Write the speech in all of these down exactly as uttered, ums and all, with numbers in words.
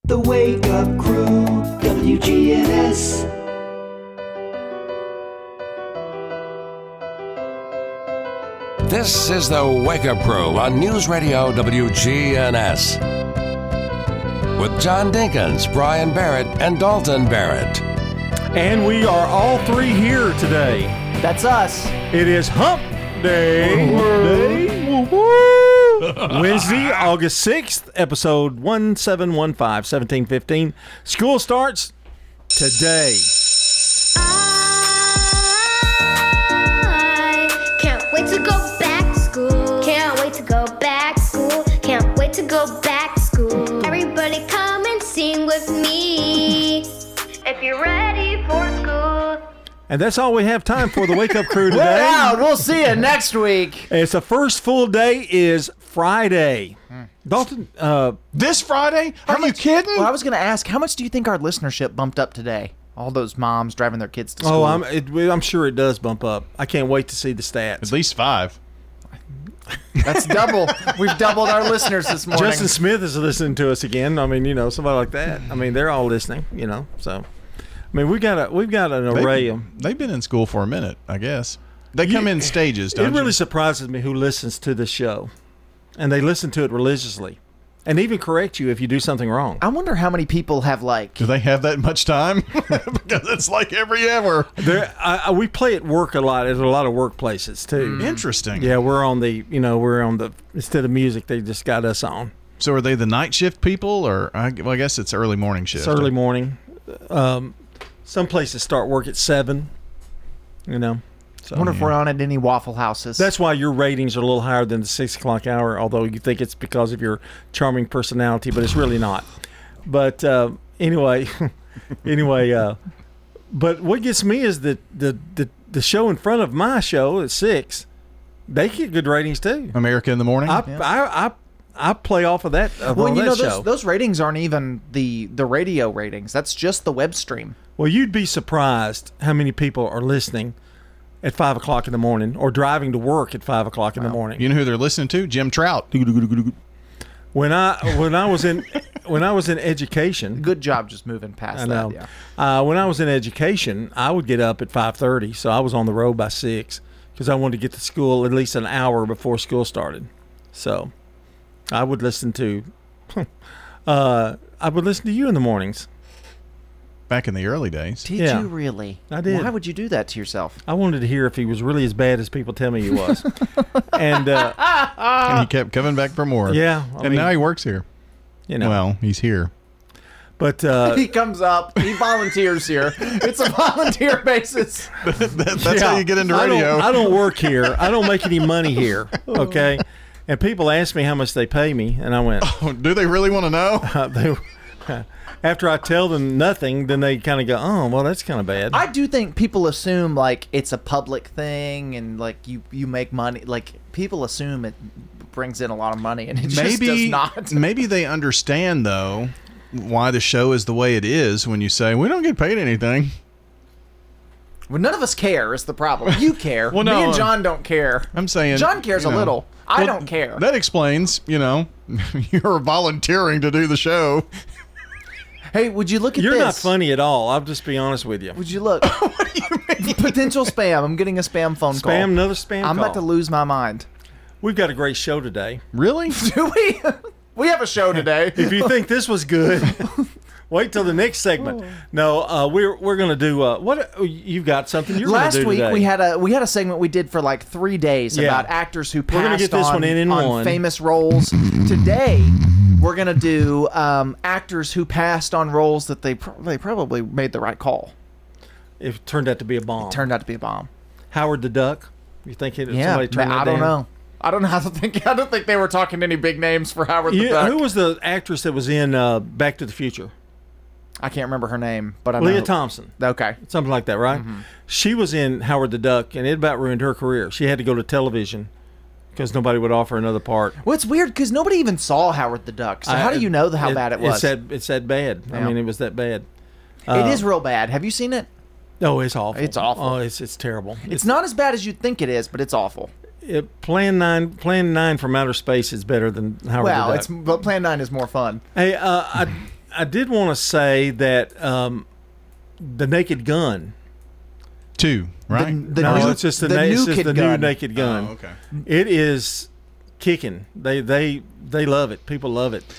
The Wake Up Crew, W G N S. This is the Wake Up Crew on News Radio W G N S. With John Dinkins, Brian Barrett, and Dalton Barrett. And we are all three here today. That's us. It is Hump Day. Day. Wednesday, August sixth, episode one seven one five, seventeen fifteen. School starts today. I can't wait to go back to school. Can't wait to go back to school. Can't wait to go back to school. Everybody come and sing with me if you're ready for school. And that's all we have time for the Wake Up Crew today. We're out. We'll see you next week. It's the first full day is Friday. Dalton, uh, This Friday? Are you kidding? Well, I was going to ask, how much do you think our listenership bumped up today? All those moms driving their kids to school. oh, I'm it, I'm sure it does bump up. I can't wait to see the stats. At least five. That's double. We've doubled our listeners this morning. Justin Smith is listening to us again. I mean, you know, somebody like that. I mean, they're all listening. You know, so I mean, we got a we've got an array of. They've been in school for a minute, I guess. They come You- in stages, don't It really you? surprises me who listens to this show, and they listen to it religiously, and even correct you if you do something wrong. I wonder how many people have, like... Do they have that much time? Because it's like every hour. There, I, I, we play at work a lot. At a lot of workplaces too. Interesting. Yeah, we're on the. You know, we're on the. Instead of music, they just got us on. So are they the night shift people, or I, well, I guess it's early morning shift. It's early morning. Um, some places start work at seven. You know. So. I wonder if we're on at any Waffle Houses. That's why your ratings are a little higher than the six o'clock hour, although you think it's because of your charming personality, but it's really not. But uh, anyway, anyway, uh, but what gets me is that the, the the show in front of my show at six, they get good ratings too. America in the morning? I I, I I play off of that. Of well, on you that know, show. those, those ratings aren't even the, the radio ratings. That's just the web stream. Well, you'd be surprised how many people are listening at five o'clock in the morning or driving to work at five o'clock in the morning. You know who they're listening to? Jim Trout. When I when I was in when I was in education, Good job just moving past I know. that. Yeah. Uh, when I was in education, I would get up at five thirty, so I was on the road by six because I wanted to get to school at least an hour before school started. So I would listen to uh, I would listen to you in the mornings. Back in the early days. Did Yeah. you really? I did. Why would you do that to yourself? I wanted to hear if he was really as bad as people tell me he was. and uh, and he kept coming back for more. yeah, I and mean, now he works here. you know, Well, he's here. but uh, He comes up. He volunteers here. It's a volunteer basis. That- that's yeah, how you get into I don't- radio. I don't work here. I don't make any money here. Okay. And people ask me how much they pay me, and I went, Do they really want to know? uh, they, after I tell them nothing, then they kind of go, oh, well, that's kind of bad. I do think people assume like it's a public thing and like you, you make money. Like people assume it brings in a lot of money and it just does Maybe, not. maybe they understand, though, why the show is the way it is when you say, we don't get paid anything. Well, none of us care is the problem. You care. Well, Me no, and uh, John don't care. I'm saying... John cares you a know, little. I well, don't care. That explains, you know, you're volunteering to do the show. Hey, would you look at You're this? not funny at all. I'll just be honest with you. Would you look? What do you mean? Potential spam. I'm getting a spam phone call. Spam, another spam I'm call. about to lose my mind. We've got a great show today. Really? Do we? We have a show today. If you think this was good, wait till the next segment. No, uh, we're we're gonna do uh, what you've got something you're Last gonna do week today. we had a we had a segment we did for like three days Yeah. about actors who passed gonna get this on, one in in on one. famous roles. Today we're gonna do um, actors who passed on roles that they pro- they probably made the right call. It turned out to be a bomb. Turned out to be a bomb. Howard the Duck. You think it? Yeah, somebody turned I that don't down? know. I don't know how to think. I don't think they were talking any big names for Howard the You- Duck. who was the actress that was in uh, Back to the Future? I can't remember her name, but I know. Leah Thompson. Okay. Something like that, right? Mm-hmm. She was in Howard the Duck, and it about ruined her career. She had to go to television because nobody would offer another part. Well, it's weird because nobody even saw Howard the Duck. So how I- do you know how bad it was? It's that, it's that bad. I Yeah. mean, it was that bad. it Uh, is real bad. Have you seen it? Oh, it's awful. It's awful. Oh, it's it's terrible. It's not as bad as you'd think it is, but it's awful. It, Plan Nine, Plan Nine from Outer Space is better than Howard Well, the it's Duck. but Plan Nine is more fun. Hey, uh, I I did want to say that um, the Naked Gun. Two, right? The, the no, new, it's just the, the na- new it's just Kid the Gun. new Naked Gun. Oh, okay. It is kicking. They they they love it. People love it.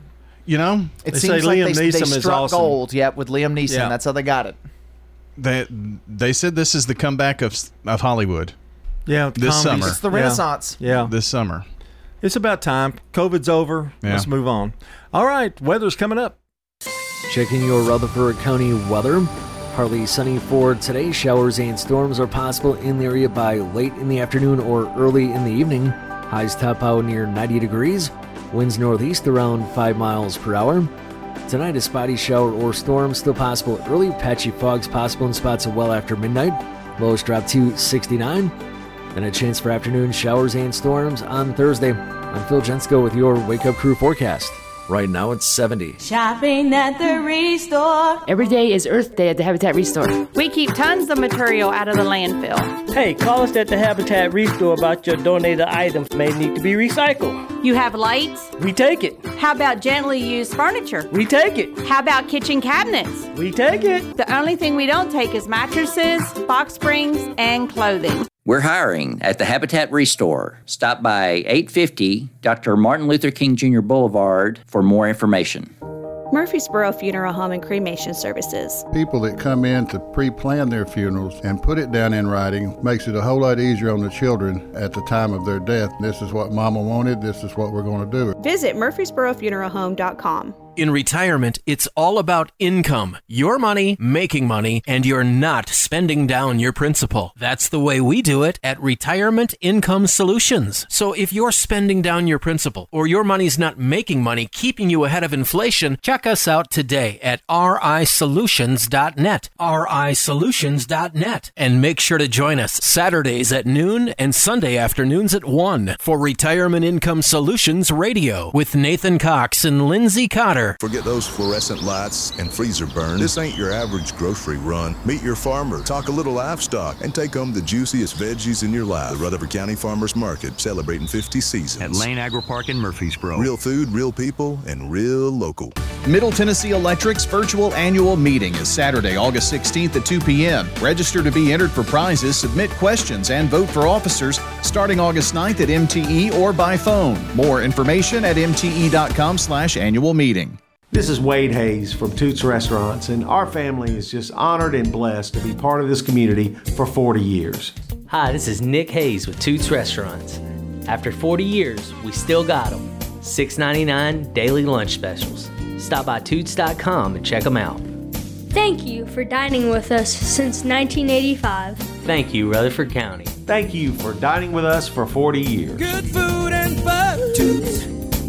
You know, It They seems say like Liam they, they Neeson is struck awesome. gold. Yep, with Liam Neeson. Yeah. That's how they got it. they they said this is the comeback of of Hollywood Yeah, This comedies. summer. It's the Yeah. Renaissance. Yeah, this summer. it's about time. COVID's over. Yeah. Let's move on. All right, weather's coming up. Checking your Rutherford County weather. Partly sunny for today. Showers and storms are possible in the area by late in the afternoon or early in the evening. Highs top out near ninety degrees. Winds northeast around five miles per hour. Tonight, a spotty shower or storm still possible early. Patchy fogs possible in spots well after midnight. Lows drop to sixty-nine. And a chance for afternoon showers and storms on Thursday. I'm Phil Jensko with your Wake Up Crew forecast. Right now it's seventy. Shopping at the Restore. Every day is Earth Day at the Habitat Restore. We keep tons of material out of the landfill. Hey, call us at the Habitat Restore about your donated items may need to be recycled. You have lights? We take it. How about gently used furniture? We take it. How about kitchen cabinets? We take it. The only thing we don't take is mattresses, box springs, and clothing. We're hiring at the Habitat Restore. Stop by eight fifty Doctor Martin Luther King Junior Boulevard for more information. Murfreesboro Funeral Home and Cremation Services. People that come in to pre-plan their funerals and put it down in writing makes it a whole lot easier on the children at the time of their death. This is what Mama wanted. This is what we're going to do. Visit murfreesboro funeral home dot com. In retirement, it's all about income. Your money, making money, and you're not spending down your principal. That's the way we do it at Retirement Income Solutions. So if you're spending down your principal or your money's not making money, keeping you ahead of inflation, check us out today at r i solutions dot net, r i solutions dot net. And make sure to join us Saturdays at noon and Sunday afternoons at one for Retirement Income Solutions Radio with Nathan Cox and Lindsay Cotter. Forget those fluorescent lights and freezer burn. This ain't your average grocery run. Meet your farmer, talk a little livestock, and take home the juiciest veggies in your life. The Rutherford County Farmers Market, celebrating fifty seasons. At Lane Agri Park in Murfreesboro. Real food, real people, and real local. Middle Tennessee Electric's virtual annual meeting is Saturday, August sixteenth at two p.m. Register to be entered for prizes, submit questions, and vote for officers starting August ninth at M T E or by phone. More information at m t e dot com slash annual meeting. This is Wade Hayes from Toots Restaurants, and our family is just honored and blessed to be part of this community for forty years. Hi, this is Nick Hayes with Toots Restaurants. After forty years, we still got them. six ninety-nine daily lunch specials. Stop by toots dot com and check them out. Thank you for dining with us since nineteen eighty-five. Thank you, Rutherford County. Thank you for dining with us for forty years. Good food and fun. Toots.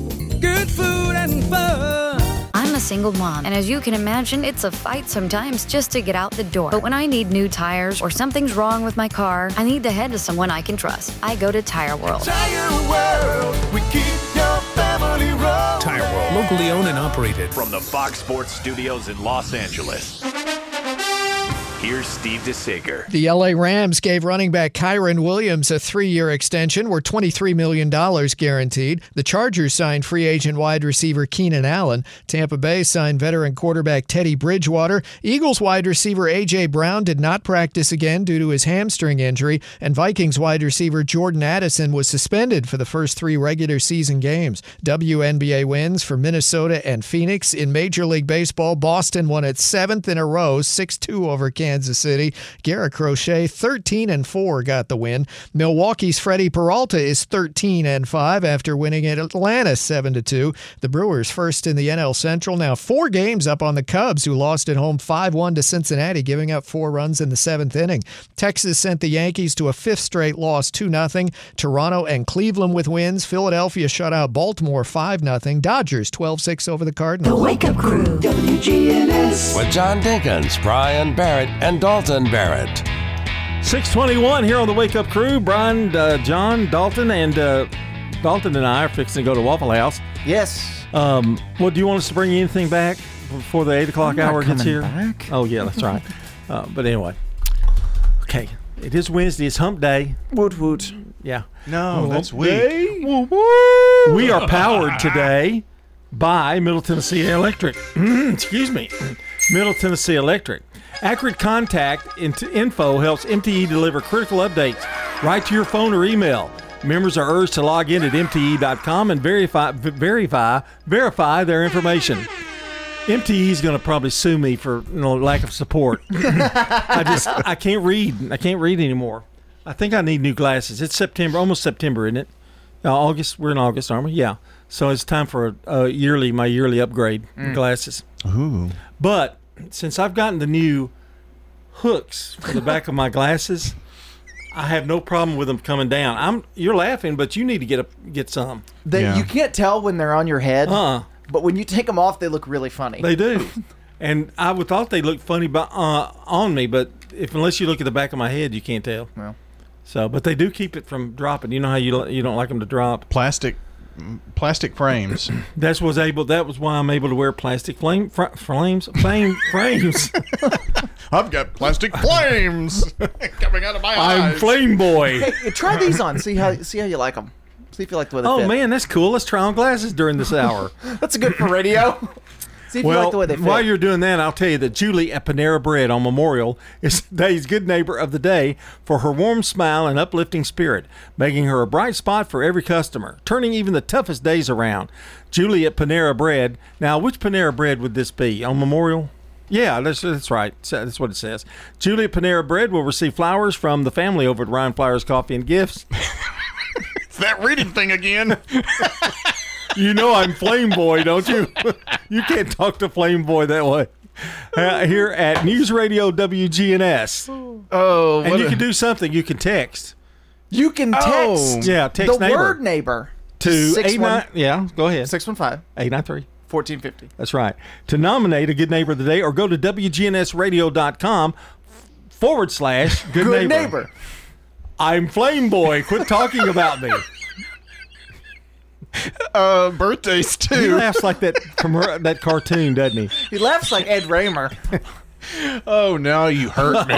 Good food and fun. I'm a single mom, and as you can imagine, it's a fight sometimes just to get out the door. But when I need new tires or something's wrong with my car, I need to head to someone I can trust. I go to Tire World. Tire World, we keep your family rolling. Tire World, locally owned and operated. From the Fox Sports Studios in Los Angeles. Here's Steve DeSager. The L A Rams gave running back Kyron Williams a three-year extension worth twenty-three million dollars guaranteed. The Chargers signed free agent wide receiver Keenan Allen. Tampa Bay signed veteran quarterback Teddy Bridgewater. Eagles wide receiver A J. Brown did not practice again due to his hamstring injury. And Vikings wide receiver Jordan Addison was suspended for the first three regular season games. W N B A wins for Minnesota and Phoenix. In Major League Baseball, Boston won its seventh in a row, six two over Kansas. Kansas City. Garrett Crochet, thirteen and four, got the win. Milwaukee's Freddie Peralta is thirteen and five after winning at Atlanta seven to two. The Brewers first in the N L Central, now four games up on the Cubs, who lost at home five one to Cincinnati, giving up four runs in the seventh inning. Texas sent the Yankees to a fifth straight loss, two nothing. Toronto and Cleveland with wins. Philadelphia shut out Baltimore five nothing. Dodgers twelve six over the Cardinals. The Wake Up Crew, W G N S. With John Dinkins, Brian Barrett, and Dalton Barrett. six twenty-one here on the Wake Up Crew. Brian, uh, John, Dalton, and uh, Dalton and I are fixing to go to Waffle House. Yes. Um, well, do you want us to bring anything back before the eight o'clock I'm not hour gets coming here? Back. Oh, yeah, that's right. Uh, but anyway. Okay. It is Wednesday. It's hump day. Woot woot. Yeah. No, hump that's weak. Day. We are powered today by Middle Tennessee Electric. Excuse me. Middle Tennessee Electric. Accurate contact info helps M T E deliver critical updates right to your phone or email. Members are urged to log in at M T E dot com and verify verify verify their information. M T E is going to probably sue me for you know, lack of support. I just I can't read. I can't read anymore. I think I need new glasses. It's September, almost September, isn't it? Uh, August. We're in August, aren't we? Yeah. So it's time for a, a yearly my yearly upgrade in Mm. glasses. Ooh. But since I've gotten the new hooks for the back of my glasses, I have no problem with them coming down. I'm you're laughing, but you need to get a get some. They, Yeah. You can't tell when they're on your head, Uh-uh. but when you take them off, they look really funny. They do. And I would thought they looked funny by, uh, on me, but if unless you look at the back of my head, you can't tell. Well. So, but they do keep it from dropping. You know how you you don't like them to drop. Plastic, plastic frames. That's was able. That was why I'm able to wear plastic flame fr- flames, flame frames. I've got plastic flames coming out of my eyes. I'm Flame Boy. Hey, try these on. See how see how you like them. See if you like the way they Oh fit. man, that's cool. Let's try on glasses during this hour. That's good for radio. See if well, you like the way they fit. while you're doing that, I'll tell you that Julie at Panera Bread on Memorial is today's good neighbor of the day for her warm smile and uplifting spirit, making her a bright spot for every customer, turning even the toughest days around. Julie at Panera Bread. Now, which Panera Bread would this be? On Memorial? Yeah, that's, that's right. So that's what it says. Julie at Panera Bread will receive flowers from the family over at Ryan Flowers Coffee and Gifts. It's that reading thing again. You know I'm Flame Boy, don't you? You can't talk to Flame Boy that way. Uh, here at News Radio W G N S. Oh, and what you a- can do something. You can text. You can text. Oh, yeah, text the neighbor. word neighbor To six eight one- nine. Yeah, go ahead. six one five eight nine three fourteen fifty. That's right. To nominate a good neighbor of the day, or go to W G N S radio dot com forward slash good, Good neighbor. neighbor. I'm Flame Boy. Quit talking about me. Uh, birthdays too. He laughs like that from her, that cartoon, doesn't he? He laughs like Ed Raymer. Oh, now you hurt me.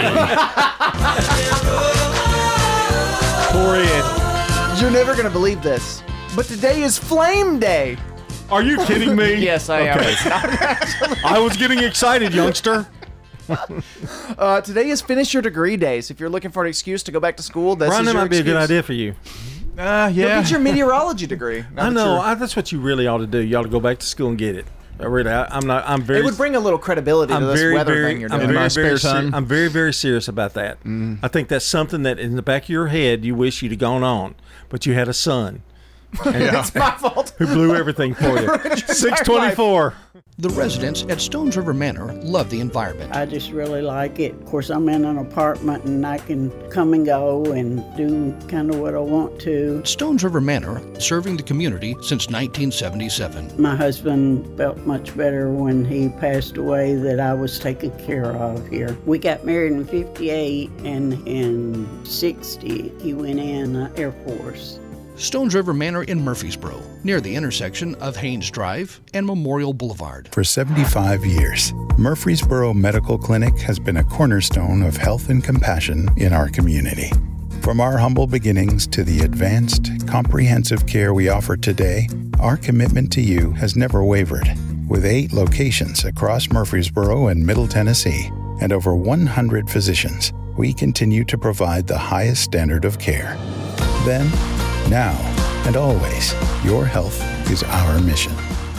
Poor Ed. You're never going to believe this, but today is Flame Day. Are you kidding me? Yes, I am. Okay. It's not actually. I was getting excited, youngster. Uh, today is Finish Your Degree Day. So if you're looking for an excuse to go back to school, this Brian, is that your might be a good excuse. idea for you. Uh, Go yeah. get your meteorology degree. Now I that know. you're- I, that's what you really ought to do. You ought to go back to school and get it. I really, I, I'm not. I'm very. It would bring a little credibility I'm to this very, weather very, thing you're I'm doing. In very, my very spare ser- time. I'm very, very serious about that. I think that's something that in the back of your head you wish you'd have gone on, but you had a son It's my fault. who blew everything for you. Six twenty-four. The residents at Stones River Manor love the environment. I just really like it. Of course, I'm in an apartment and I can come and go and do kind of what I want to. Stones River Manor, serving the community since nineteen seventy-seven. My husband felt much better when he passed away that I was taken care of here. We got married in fifty-eight, and in sixty, he went in uh, Air Force. Stones River Manor in Murfreesboro, near the intersection of Haynes Drive and Memorial Boulevard. For seventy-five years, Murfreesboro Medical Clinic has been a cornerstone of health and compassion in our community. From our humble beginnings to the advanced, comprehensive care we offer today, our commitment to you has never wavered. With eight locations across Murfreesboro and Middle Tennessee and over one hundred physicians, we continue to provide the highest standard of care. Then, now, and always, your health is our mission.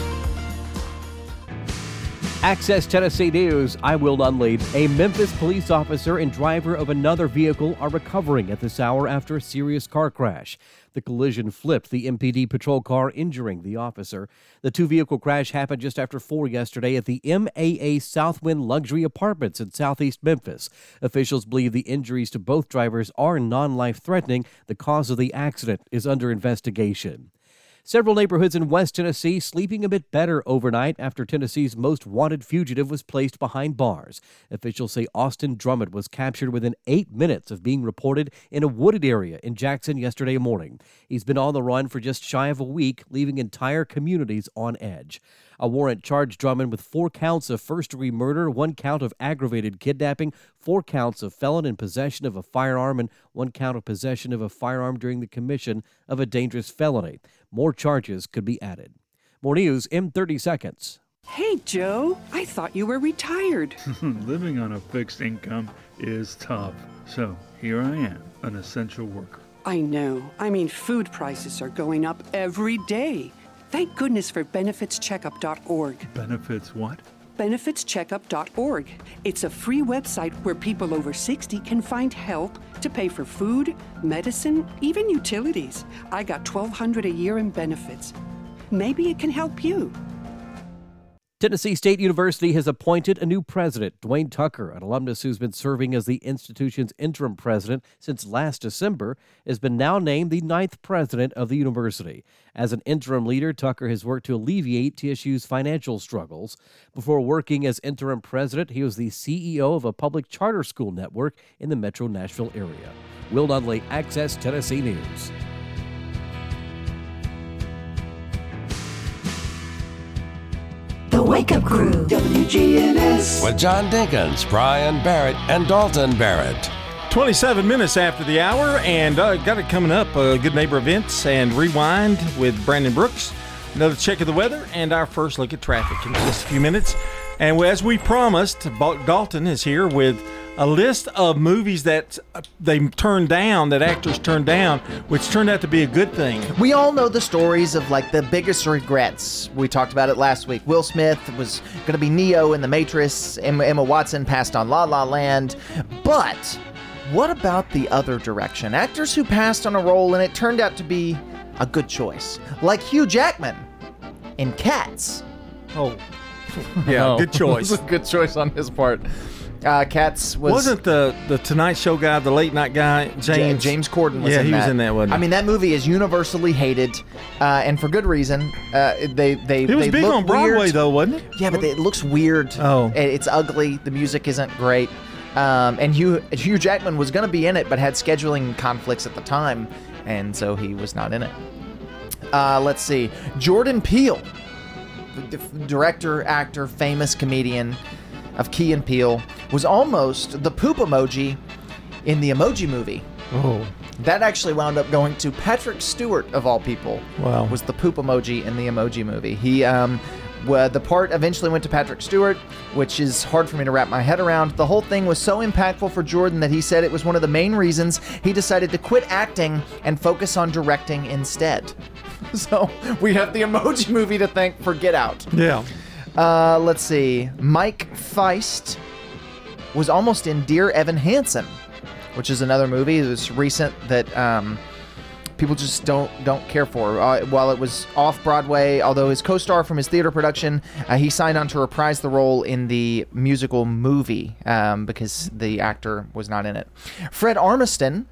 Access Tennessee News, I'm Will Nunley. A Memphis police officer and driver of another vehicle are recovering at this hour after a serious car crash. The collision flipped the M P D patrol car, injuring the officer. The two-vehicle crash happened just after four yesterday at the M A A Southwind Luxury Apartments in southeast Memphis. Officials believe the injuries to both drivers are non-life-threatening. The cause of the accident is under investigation. Several neighborhoods in West Tennessee sleeping a bit better overnight after Tennessee's most wanted fugitive was placed behind bars. Officials say Austin Drummond was captured within eight minutes of being reported in a wooded area in Jackson yesterday morning. He's been on the run for just shy of a week, leaving entire communities on edge. A warrant charged Drummond with four counts of first-degree murder, one count of aggravated kidnapping, four counts of felon in possession of a firearm, and one count of possession of a firearm during the commission of a dangerous felony. More charges could be added. More news in thirty seconds. Hey, Joe, I thought you were retired. Living on a fixed income is tough. So here I am, an essential worker. I know. I mean, food prices are going up every day. Thank goodness for benefits checkup dot org. Benefits what? benefits checkup dot org. It's a free website where people over sixty can find help to pay for food, medicine, even utilities. I got twelve hundred dollars a year in benefits. Maybe it can help you. Tennessee State University has appointed a new president. Dwayne Tucker, an alumnus who's been serving as the institution's interim president since last December, has been now named the ninth president of the university. As an interim leader, Tucker has worked to alleviate T S U's financial struggles. Before working as interim president, he was the C E O of a public charter school network in the metro Nashville area. Will Nunley, Access Tennessee News. The Wake Up Crew, W G N S. With John Dinkins, Brian Barrett, and Dalton Barrett. twenty-seven minutes after the hour, and uh, got it coming up. Uh, Good Neighbor Events and Rewind with Brandon Brooks. Another check of the weather and our first look at traffic in just a few minutes. And as we promised, Dalton is here with a list of movies that they turned down, that actors turned down, which turned out to be a good thing. We all know the stories of like the biggest regrets. We talked about it last week. Will Smith was going to be Neo in The Matrix. Emma, Emma Watson passed on La La Land. But what about the other direction? Actors who passed on a role and it turned out to be a good choice. Like Hugh Jackman in Cats. Oh, yeah, Oh. good choice. It was a good choice on his part. Uh, Cats was... Wasn't the, the Tonight Show guy, the late night guy, James? J- James Corden was yeah, in he that. was in that, wasn't he? I mean, that movie is universally hated, uh, and for good reason. Uh, they they It was they big look on Broadway, weird. though, wasn't it? Yeah, but it looks weird. Oh. It- It's ugly. The music isn't great. Um, and Hugh, Hugh Jackman was going to be in it, but had scheduling conflicts at the time, and so he was not in it. Uh, let's see. Jordan Peele, the d- director, actor, famous comedian of Key and Peele, was almost the poop emoji in the Emoji Movie. Oh. That actually wound up going to Patrick Stewart, of all people. Wow. Was the poop emoji in the Emoji Movie. He, um, well, the part eventually went to Patrick Stewart, which is hard for me to wrap my head around. The whole thing was so impactful for Jordan that he said it was one of the main reasons he decided to quit acting and focus on directing instead. So we have the Emoji Movie to thank for Get Out. Yeah. Uh, let's see. Mike Feist was almost in Dear Evan Hansen, which is another movie that was recent that um, people just don't don't care for. Uh, while it was off Broadway, although his co-star from his theater production, uh, he signed on to reprise the role in the musical movie um, because the actor was not in it. Fred Armisen,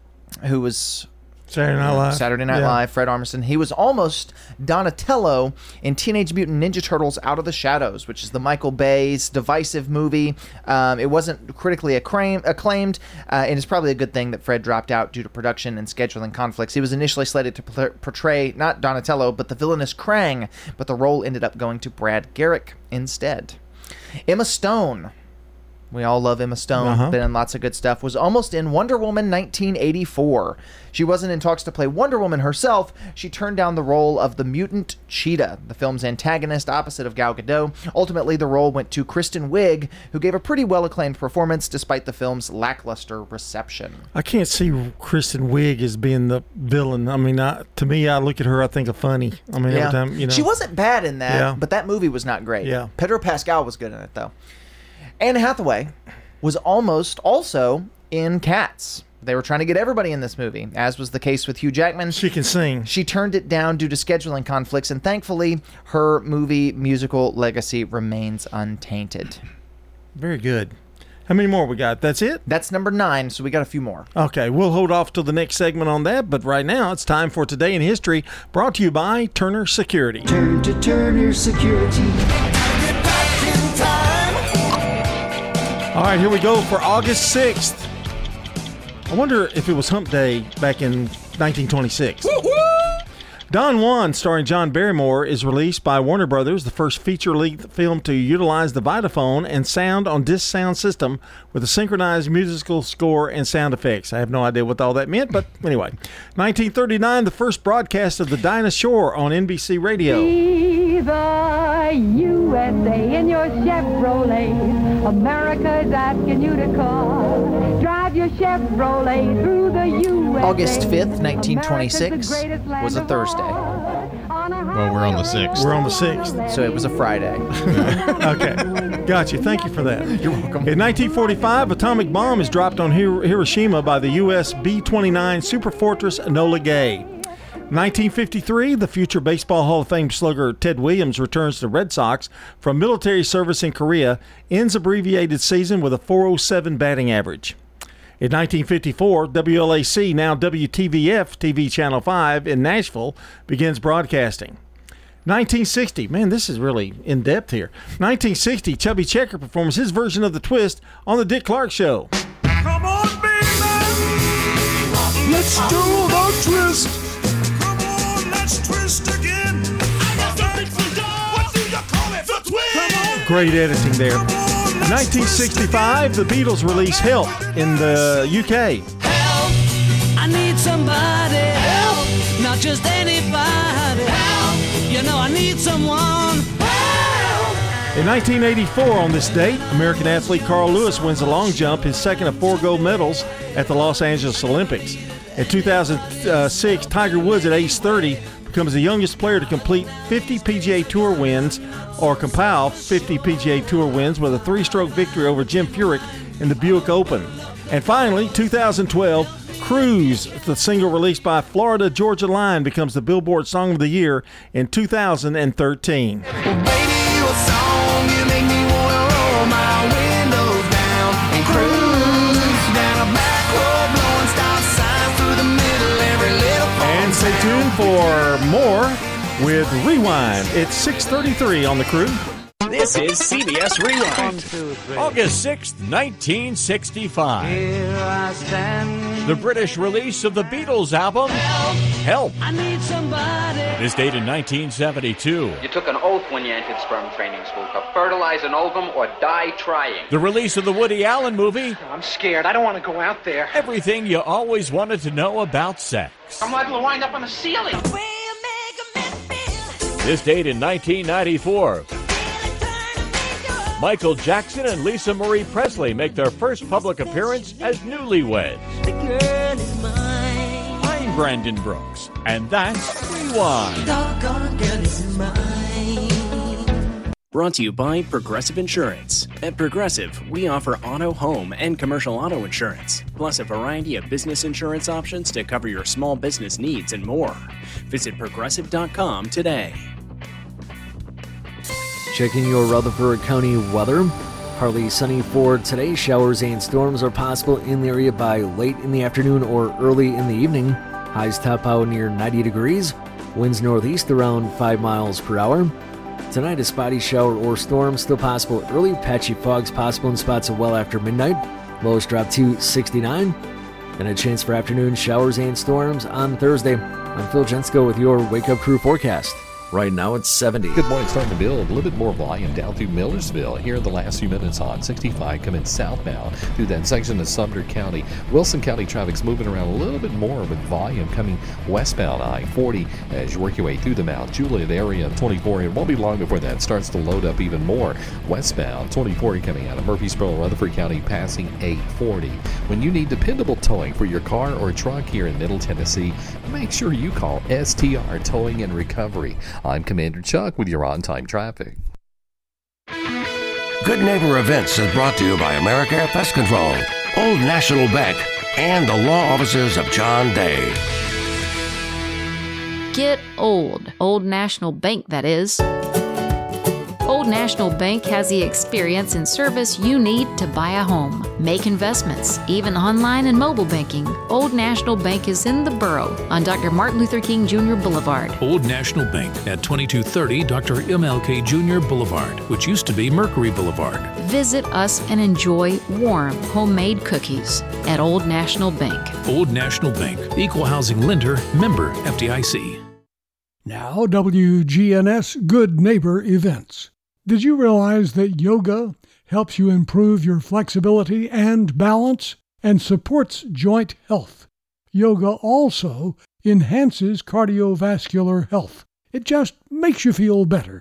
who was... Saturday Night Live. Saturday Night Yeah. Live, Fred Armisen. He was almost Donatello in Teenage Mutant Ninja Turtles Out of the Shadows, which is the Michael Bay's divisive movie. Um, it wasn't critically acclaim- acclaimed, uh, and it's probably a good thing that Fred dropped out due to production and scheduling conflicts. He was initially slated to pl- portray not Donatello, but the villainous Krang, but the role ended up going to Brad Garrick instead. Emma Stone. We all love Emma Stone, Uh-huh. been in lots of good stuff, was almost in Wonder Woman nineteen eighty-four. She wasn't in talks to play Wonder Woman herself. She turned down the role of the mutant Cheetah, the film's antagonist opposite of Gal Gadot. Ultimately, the role went to Kristen Wiig, who gave a pretty well-acclaimed performance despite the film's lackluster reception. I can't see Kristen Wiig as being the villain. I mean, I, to me, I look at her, I think of funny. I mean, every time, you know. She wasn't bad in that, Yeah. but that movie was not great. Yeah. Pedro Pascal was good in it, though. Anne Hathaway was almost also in Cats. They were trying to get everybody in this movie, as was the case with Hugh Jackman. She can sing. She turned it down due to scheduling conflicts, and thankfully, her movie musical legacy remains untainted. Very good. How many more we got? That's it? That's number nine, so we got a few more. Okay, we'll hold off till the next segment on that, but right now it's time for Today in History, brought to you by Turner Security. Turn to Turner Security. All right, here we go for August sixth. I wonder if it was Hump Day back in nineteen twenty-six. Don Juan, starring John Barrymore, is released by Warner Brothers, the first feature-length film to utilize the Vitaphone and sound on disc sound system with a synchronized musical score and sound effects. I have no idea what all that meant, but anyway. nineteen thirty-nine, the first broadcast of The Dinah Shore on N B C Radio. see the U S A in your Chevrolet. America's asking you to call. Drive your Chevrolet through the U S A. August fifth, nineteen twenty-six was a Thursday. Well, we're on the sixth. We're on the sixth. So it was a Friday. Okay. Got you. Thank you for that. You're welcome. In nineteen forty-five, atomic bomb is dropped on Hir- Hiroshima by the U S B twenty-nine Superfortress Enola Gay. nineteen fifty-three, the future Baseball Hall of Fame slugger Ted Williams returns to the Red Sox from military service in Korea, ends abbreviated season with a four oh seven batting average. In nineteen fifty-four, W L A C, now W T V F T V Channel five in Nashville, begins broadcasting. nineteen sixty, man, this is really in-depth here. nineteen sixty, Chubby Checker performs his version of the twist on the Dick Clark Show. Come on, baby. Let's do the twist. Come on, let's twist again. What do you call it? The twist. Great editing there. nineteen sixty-five, the Beatles release Help in the U K. Help. I need somebody. Help. Not just anybody. Help. You know I need someone. Help. In nineteen eighty-four, on this date, American athlete Carl Lewis wins the long jump, his second of four gold medals at the Los Angeles Olympics. In two thousand six, Tiger Woods at age thirty becomes the youngest player to complete fifty P G A Tour wins or compile fifty P G A Tour wins with a three-stroke victory over Jim Furyk in the Buick Open. And finally, two thousand twelve, Cruise, the single released by Florida Georgia Line, becomes the Billboard Song of the Year in two thousand thirteen. And stay tuned for more with Rewind. It's six thirty-three on the Crew. This is C B S Rewind. August sixth, nineteen sixty-five. Here I stand. The British release of the Beatles album, Help. Help. I need somebody. This date in nineteen seventy-two. You took an oath when you entered sperm training school to fertilize an ovum or die trying. The release of the Woody Allen movie, I'm scared. I don't want to go out there. Everything You Always Wanted to Know About Sex. I'm liable to wind up on the ceiling. This date in nineteen ninety-four. Michael Jackson and Lisa Marie Presley make their first public appearance as newlyweds. The girl is mine. I'm Brandon Brooks, and that's Rewind. Doggone girl is mine. Brought to you by Progressive Insurance. At Progressive, we offer auto, home, and commercial auto insurance, plus a variety of business insurance options to cover your small business needs and more. Visit progressive dot com today. Checking your Rutherford County weather. Partly sunny for today. Showers and storms are possible in the area by late in the afternoon or early in the evening. Highs top out near ninety degrees. Winds northeast around five miles per hour. Tonight, a spotty shower or storm still possible early. Patchy fogs possible in spots well after midnight. Lows drop to sixty-nine. And a chance for afternoon showers and storms on Thursday. I'm Phil Jensko with your Wake Up Crew forecast. Right now it's seventy. Good morning. Starting to build a little bit more volume down through Millersville here in the last few minutes on sixty-five coming southbound through that section of Sumter County. Wilson County traffic's moving around a little bit more with volume coming westbound I forty as you work your way through the Mount Juliet area. twenty-four, it won't be long before that starts to load up even more westbound. twenty-four coming out of Murfreesboro, Rutherford County, passing eight forty. When you need dependable towing for your car or truck here in Middle Tennessee, make sure you call S T R Towing and Recovery. I'm Commander Chuck with your on-time traffic. Good Neighbor Events is brought to you by Americare Pest Control, Old National Bank, and the law offices of John Day. Get old. Old National Bank, that is. Old National Bank has the experience and service you need to buy a home, make investments, even online and mobile banking. Old National Bank is in the borough on Doctor Martin Luther King Junior Boulevard. Old National Bank at twenty-two thirty Doctor M L K Junior Boulevard, which used to be Mercury Boulevard. Visit us and enjoy warm, homemade cookies at Old National Bank. Old National Bank, equal housing lender, member F D I C. Now, W G N S Good Neighbor Events. Did you realize that yoga helps you improve your flexibility and balance and supports joint health? Yoga also enhances cardiovascular health. It just makes you feel better.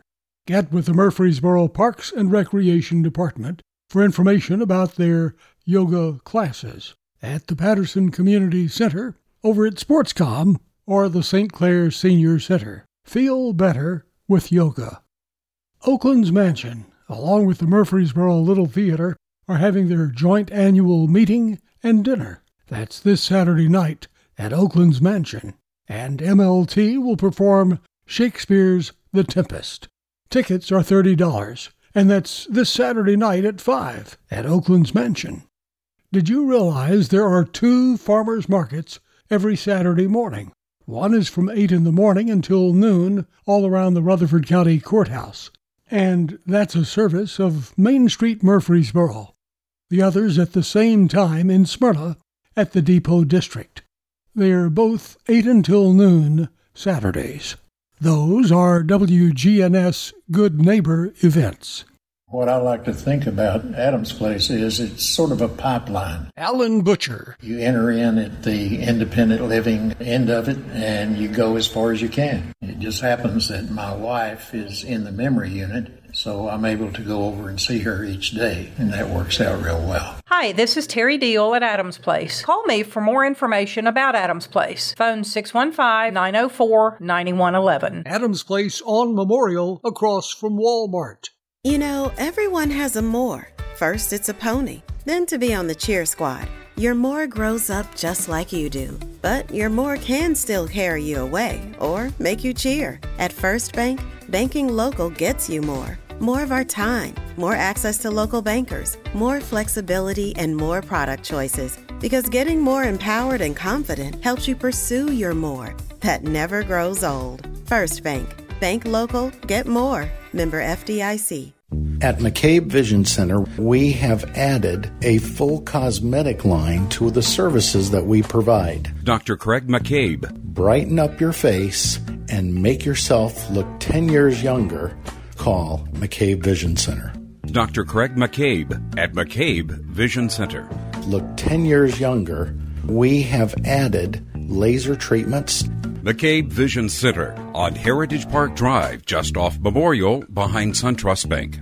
Get with the Murfreesboro Parks and Recreation Department for information about their yoga classes at the Patterson Community Center, over at Sportscom, or the Saint Clair Senior Center. Feel better with yoga. Oakland's Mansion, along with the Murfreesboro Little Theater, are having their joint annual meeting and dinner. That's this Saturday night at Oakland's Mansion. And M L T will perform Shakespeare's The Tempest. Tickets are thirty dollars, and that's this Saturday night at five at Oakland's Mansion. Did you realize there are two farmers markets every Saturday morning? One is from eight in the morning until noon, all around the Rutherford County Courthouse. And that's a service of Main Street, Murfreesboro. The other's at the same time in Smyrna at the Depot District. They are both eight until noon Saturdays. Those are W G N S Good Neighbor events. What I like to think about Adams Place is it's sort of a pipeline. Alan Butcher. You enter in at the independent living end of it, and you go as far as you can. It just happens that my wife is in the memory unit, so I'm able to go over and see her each day, and that works out real well. Hi, this is Terry Deal at Adams Place. Call me for more information about Adams Place. Phone six one five, nine oh four, nine one one one. Adams Place on Memorial, across from Walmart. You know, everyone has a more. First, it's a pony. Then to be on the cheer squad. Your more grows up just like you do. But your more can still carry you away or make you cheer. At First Bank, banking local gets you more. More of our time, more access to local bankers, more flexibility, and more product choices. Because getting more empowered and confident helps you pursue your more. That never grows old. First Bank. Bank local, get more. Member F D I C. At McCabe Vision Center, we have added a full cosmetic line to the services that we provide. Doctor Craig McCabe. Brighten up your face and make yourself look ten years younger. Call McCabe Vision Center. Doctor Craig McCabe at McCabe Vision Center. Look ten years younger. We have added laser treatments. McCabe Vision Center on Heritage Park Drive, just off Memorial, behind SunTrust Bank.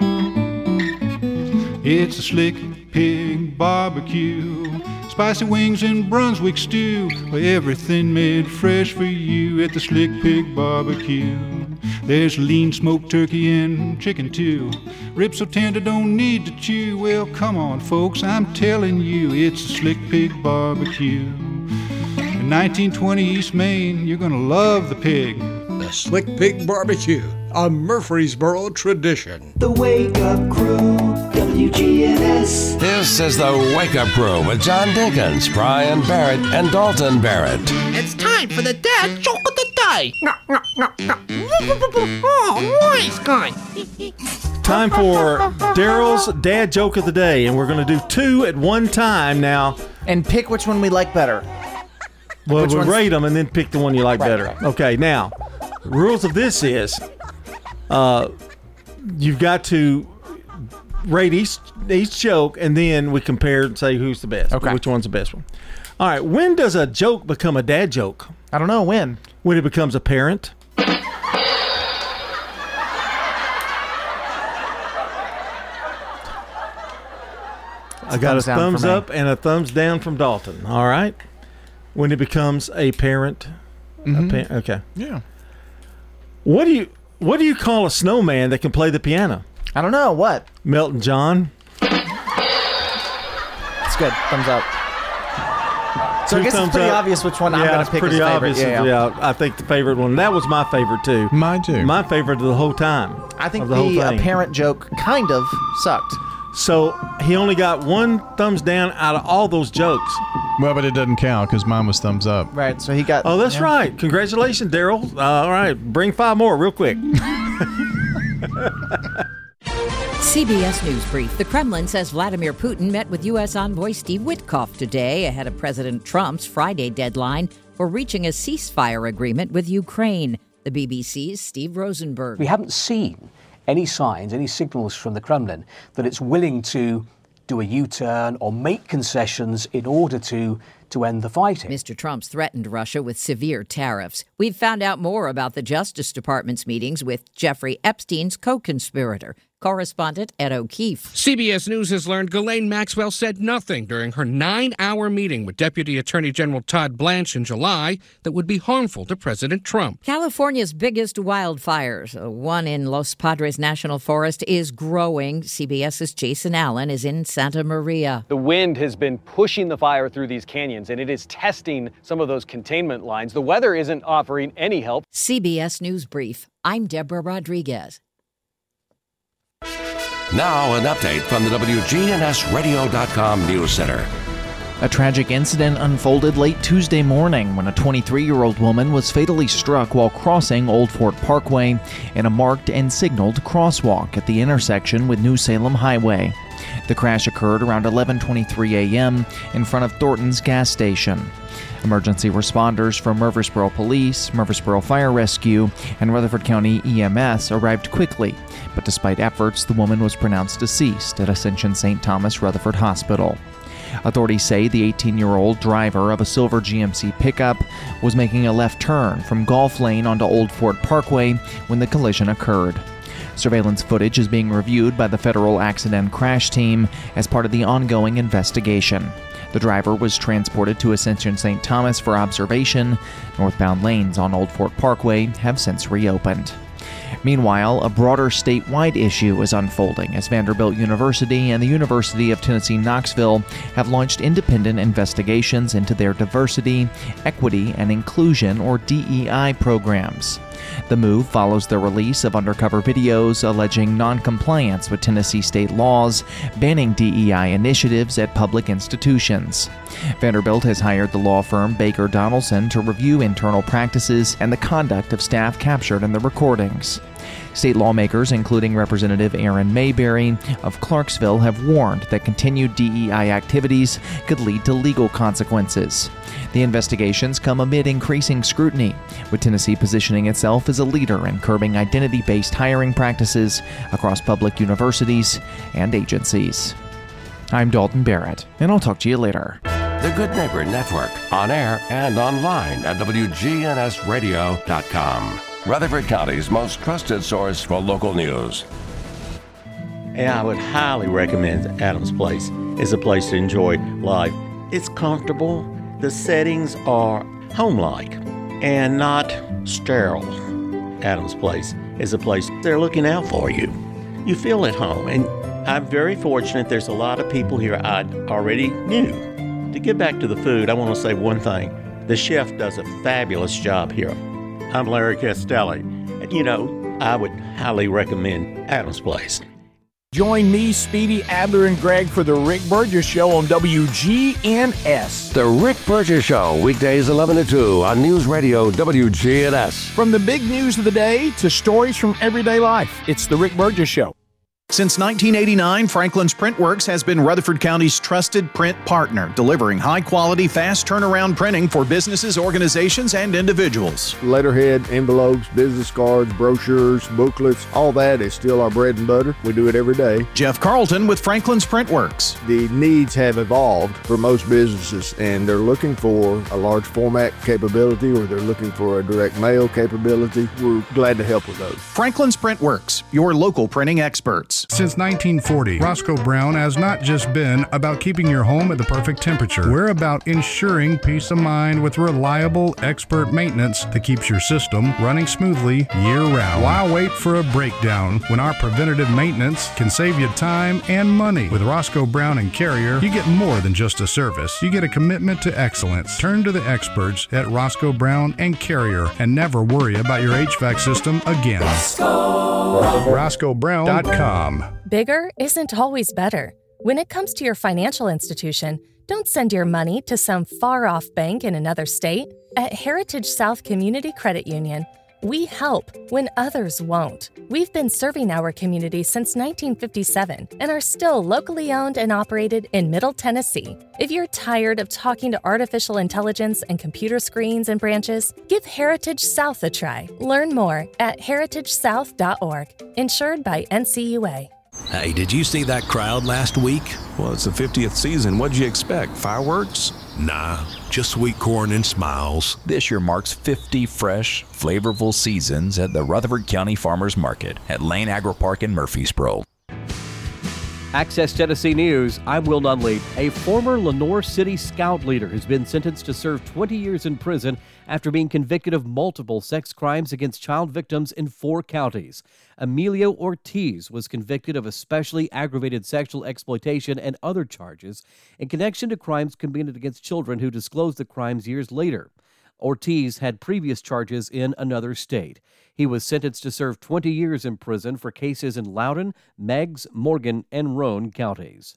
It's a Slick Pig barbecue, spicy wings and Brunswick stew, everything made fresh for you at the Slick Pig barbecue. There's lean smoked turkey and chicken too, ribs so tender don't need to chew. Well, come on folks, I'm telling you, it's a Slick Pig barbecue. In nineteen twenty East Main, you're gonna love the pig. The Slick Pig Barbecue, a Murfreesboro tradition. The Wake Up Crew, W G N S. This is the Wake Up Crew with John Dinkins, Brian Barrett, and Dalton Barrett. It's time for the dad joke of the day. Oh, nice guy. Time for Daryl's dad joke of the day, and we're going to do two at one time now. And pick which one we like better. Well, Which we'll one's- rate them and then pick the one you like Right, better. right. Okay, now, the rules of this is uh, you've got to rate each each joke, and then we compare and say who's the best. Okay. Which one's the best one. All right, when does a joke become a dad joke? I don't know. When? When it becomes apparent. I got a thumbs down thumbs for me. up and a thumbs down from Dalton. All right. When it becomes a parent. a Mhm. pa- okay. Yeah. What do you What do you call a snowman that can play the piano? I don't know. What? Melton John. It's good. Thumbs up. So I Two guess it's thumbs pretty up. obvious which one I'm Yeah, going it's to pick pretty as favorite. obvious. Yeah, Yeah, yeah. I think the favorite one. That was my favorite too. Mine too. My favorite of the whole time. I think of the, the, whole thing. apparent joke kind of sucked. So he only got one thumbs down out of all those jokes. Well, but it doesn't count because mine was thumbs up. Right, so he got... Oh, that's yeah. right. Congratulations, Daryl. Uh, all right, bring five more real quick. C B S News Brief. The Kremlin says Vladimir Putin met with U S envoy Steve Witkoff today ahead of President Trump's Friday deadline for reaching a ceasefire agreement with Ukraine. The B B C's Steve Rosenberg. We haven't seen any signs, any signals from the Kremlin that it's willing to do a U-turn or make concessions in order to to end the fighting. Mister Trump's threatened Russia with severe tariffs. We've found out more about the Justice Department's meetings with Jeffrey Epstein's co-conspirator. Correspondent Ed O'Keefe. C B S News has learned Ghislaine Maxwell said nothing during her nine-hour meeting with Deputy Attorney General Todd Blanche in July that would be harmful to President Trump. California's biggest wildfires, one in Los Padres National Forest, is growing. CBS's Jason Allen is in Santa Maria. The wind has been pushing the fire through these canyons, and it is testing some of those containment lines. The weather isn't offering any help. C B S News Brief. I'm Deborah Rodriguez. Now, an update from the W G N S radio dot com News Center. A tragic incident unfolded late Tuesday morning when a twenty-three-year-old woman was fatally struck while crossing Old Fort Parkway in a marked and signaled crosswalk at the intersection with New Salem Highway. The crash occurred around eleven twenty-three a.m. in front of Thornton's gas station. Emergency responders from Murfreesboro Police, Murfreesboro Fire Rescue, and Rutherford County E M S arrived quickly, but despite efforts, the woman was pronounced deceased at Ascension Saint Thomas Rutherford Hospital. Authorities say the eighteen-year-old driver of a silver G M C pickup was making a left turn from Golf Lane onto Old Fort Parkway when the collision occurred. Surveillance footage is being reviewed by the Federal Accident Crash Team as part of the ongoing investigation. The driver was transported to Ascension Saint Thomas for observation. Northbound lanes on Old Fort Parkway have since reopened. Meanwhile, a broader statewide issue is unfolding as Vanderbilt University and the University of Tennessee Knoxville have launched independent investigations into their diversity, equity, and inclusion, or D E I, programs. The move follows the release of undercover videos alleging noncompliance with Tennessee state laws banning D E I initiatives at public institutions. Vanderbilt has hired the law firm Baker Donaldson to review internal practices and the conduct of staff captured in the recordings. State lawmakers, including Representative Aaron Mayberry of Clarksville, have warned that continued D E I activities could lead to legal consequences. The investigations come amid increasing scrutiny, with Tennessee positioning itself as a leader in curbing identity-based hiring practices across public universities and agencies. I'm Dalton Barrett, and I'll talk to you later. The Good Neighbor Network, on air and online at W G N S radio dot com. Rutherford County's most trusted source for local news. And I would highly recommend Adams Place. It's a place to enjoy life. It's comfortable. The settings are home-like and not sterile. Adams Place is a place they're looking out for you. You feel at home, and I'm very fortunate there's a lot of people here I already knew. To get back to the food, I want to say one thing. The chef does a fabulous job here. I'm Larry Castelli. And, you know, I would highly recommend Adams Place. Join me, Speedy, Adler, and Greg for The Rick Burgess Show on W G N S. The Rick Burgess Show, weekdays eleven to two on News Radio W G N S. From the big news of the day to stories from everyday life, it's The Rick Burgess Show. Since nineteen eighty-nine, Franklin's Printworks has been Rutherford County's trusted print partner, delivering high-quality, fast turnaround printing for businesses, organizations, and individuals. Letterhead, envelopes, business cards, brochures, booklets, all that is still our bread and butter. We do it every day. Jeff Carlton with Franklin's Printworks. The needs have evolved for most businesses, and they're looking for a large format capability, or they're looking for a direct mail capability. We're glad to help with those. Franklin's Printworks, your local printing experts. Since nineteen forty, Roscoe Brown has not just been about keeping your home at the perfect temperature. We're about ensuring peace of mind with reliable, expert maintenance that keeps your system running smoothly year-round. Why wait for a breakdown when our preventative maintenance can save you time and money? With Roscoe Brown and Carrier, you get more than just a service. You get a commitment to excellence. Turn to the experts at Roscoe Brown and Carrier and never worry about your H V A C system again. Roscoe. Roscoe Brown dot com. Bigger isn't always better. When it comes to your financial institution, don't send your money to some far-off bank in another state. At Heritage South Community Credit Union, we help when others won't. We've been serving our community since nineteen fifty-seven and are still locally owned and operated in Middle Tennessee. If you're tired of talking to artificial intelligence and computer screens and branches, give Heritage South a try. Learn more at heritage south dot org. Insured by N C U A. Hey, did you see that crowd last week? Well, it's the fiftieth season. What'd you expect? Fireworks? Nah, just sweet corn and smiles. This year marks fifty fresh, flavorful seasons at the Rutherford County Farmers Market at Lane Agri Park in Murfreesboro. Access Tennessee News, I'm Will Nunley. A former Lenoir City Scout leader has been sentenced to serve twenty years in prison after being convicted of multiple sex crimes against child victims in four counties. Emilio Ortiz was convicted of especially aggravated sexual exploitation and other charges in connection to crimes committed against children who disclosed the crimes years later. Ortiz had previous charges in another state. He was sentenced to serve twenty years in prison for cases in Loudoun, Meigs, Morgan, and Roane counties.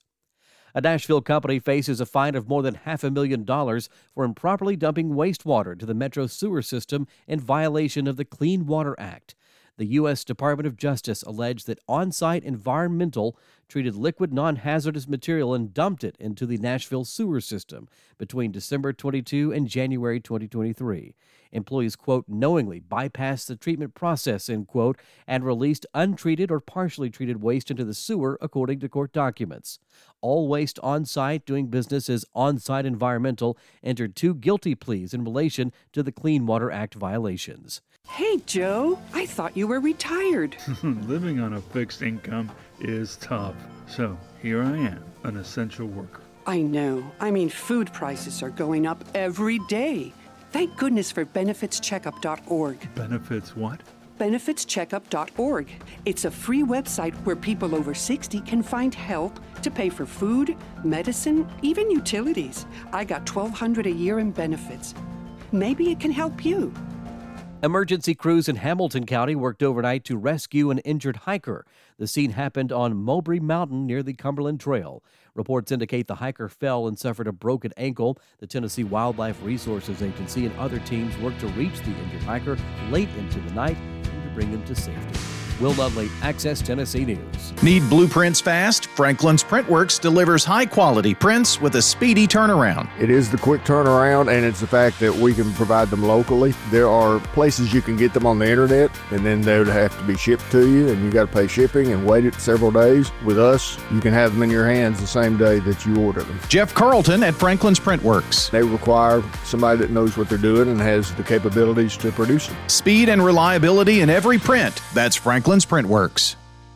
A Nashville company faces a fine of more than half a million dollars for improperly dumping wastewater to the Metro sewer system in violation of the Clean Water Act. The U S Department of Justice alleged that On-Site Environmental treated liquid non-hazardous material and dumped it into the Nashville sewer system between December twenty-second and January twenty twenty-three. Employees, quote, knowingly bypassed the treatment process, end quote, and released untreated or partially treated waste into the sewer, according to court documents. All Waste On-Site, doing business as On-Site Environmental, entered two guilty pleas in relation to the Clean Water Act violations. Hey, Joe, I thought you were retired. Living on a fixed income is tough. So here I am, an essential worker. I know. I mean, food prices are going up every day. Thank goodness for benefits checkup dot org. Benefits what? benefits checkup dot org. It's a free website where people over sixty can find help to pay for food, medicine, even utilities. I got twelve hundred dollars a year in benefits. Maybe it can help you. Emergency crews in Hamilton County worked overnight to rescue an injured hiker. The scene happened on Mowbray Mountain near the Cumberland Trail. Reports indicate the hiker fell and suffered a broken ankle. The Tennessee Wildlife Resources Agency and other teams worked to reach the injured hiker late into the night and to bring him to safety. Will Dudley, Access Tennessee News. Need blueprints fast? Franklin's Printworks delivers high-quality prints with a speedy turnaround. It is the quick turnaround, and it's the fact that we can provide them locally. There are places you can get them on the internet, and then they would have to be shipped to you, and you got to pay shipping and wait it several days. With us, you can have them in your hands the same day that you order them. Jeff Carlton at Franklin's Printworks. They require somebody that knows what they're doing and has the capabilities to produce them. Speed and reliability in every print. That's Franklin's Printworks.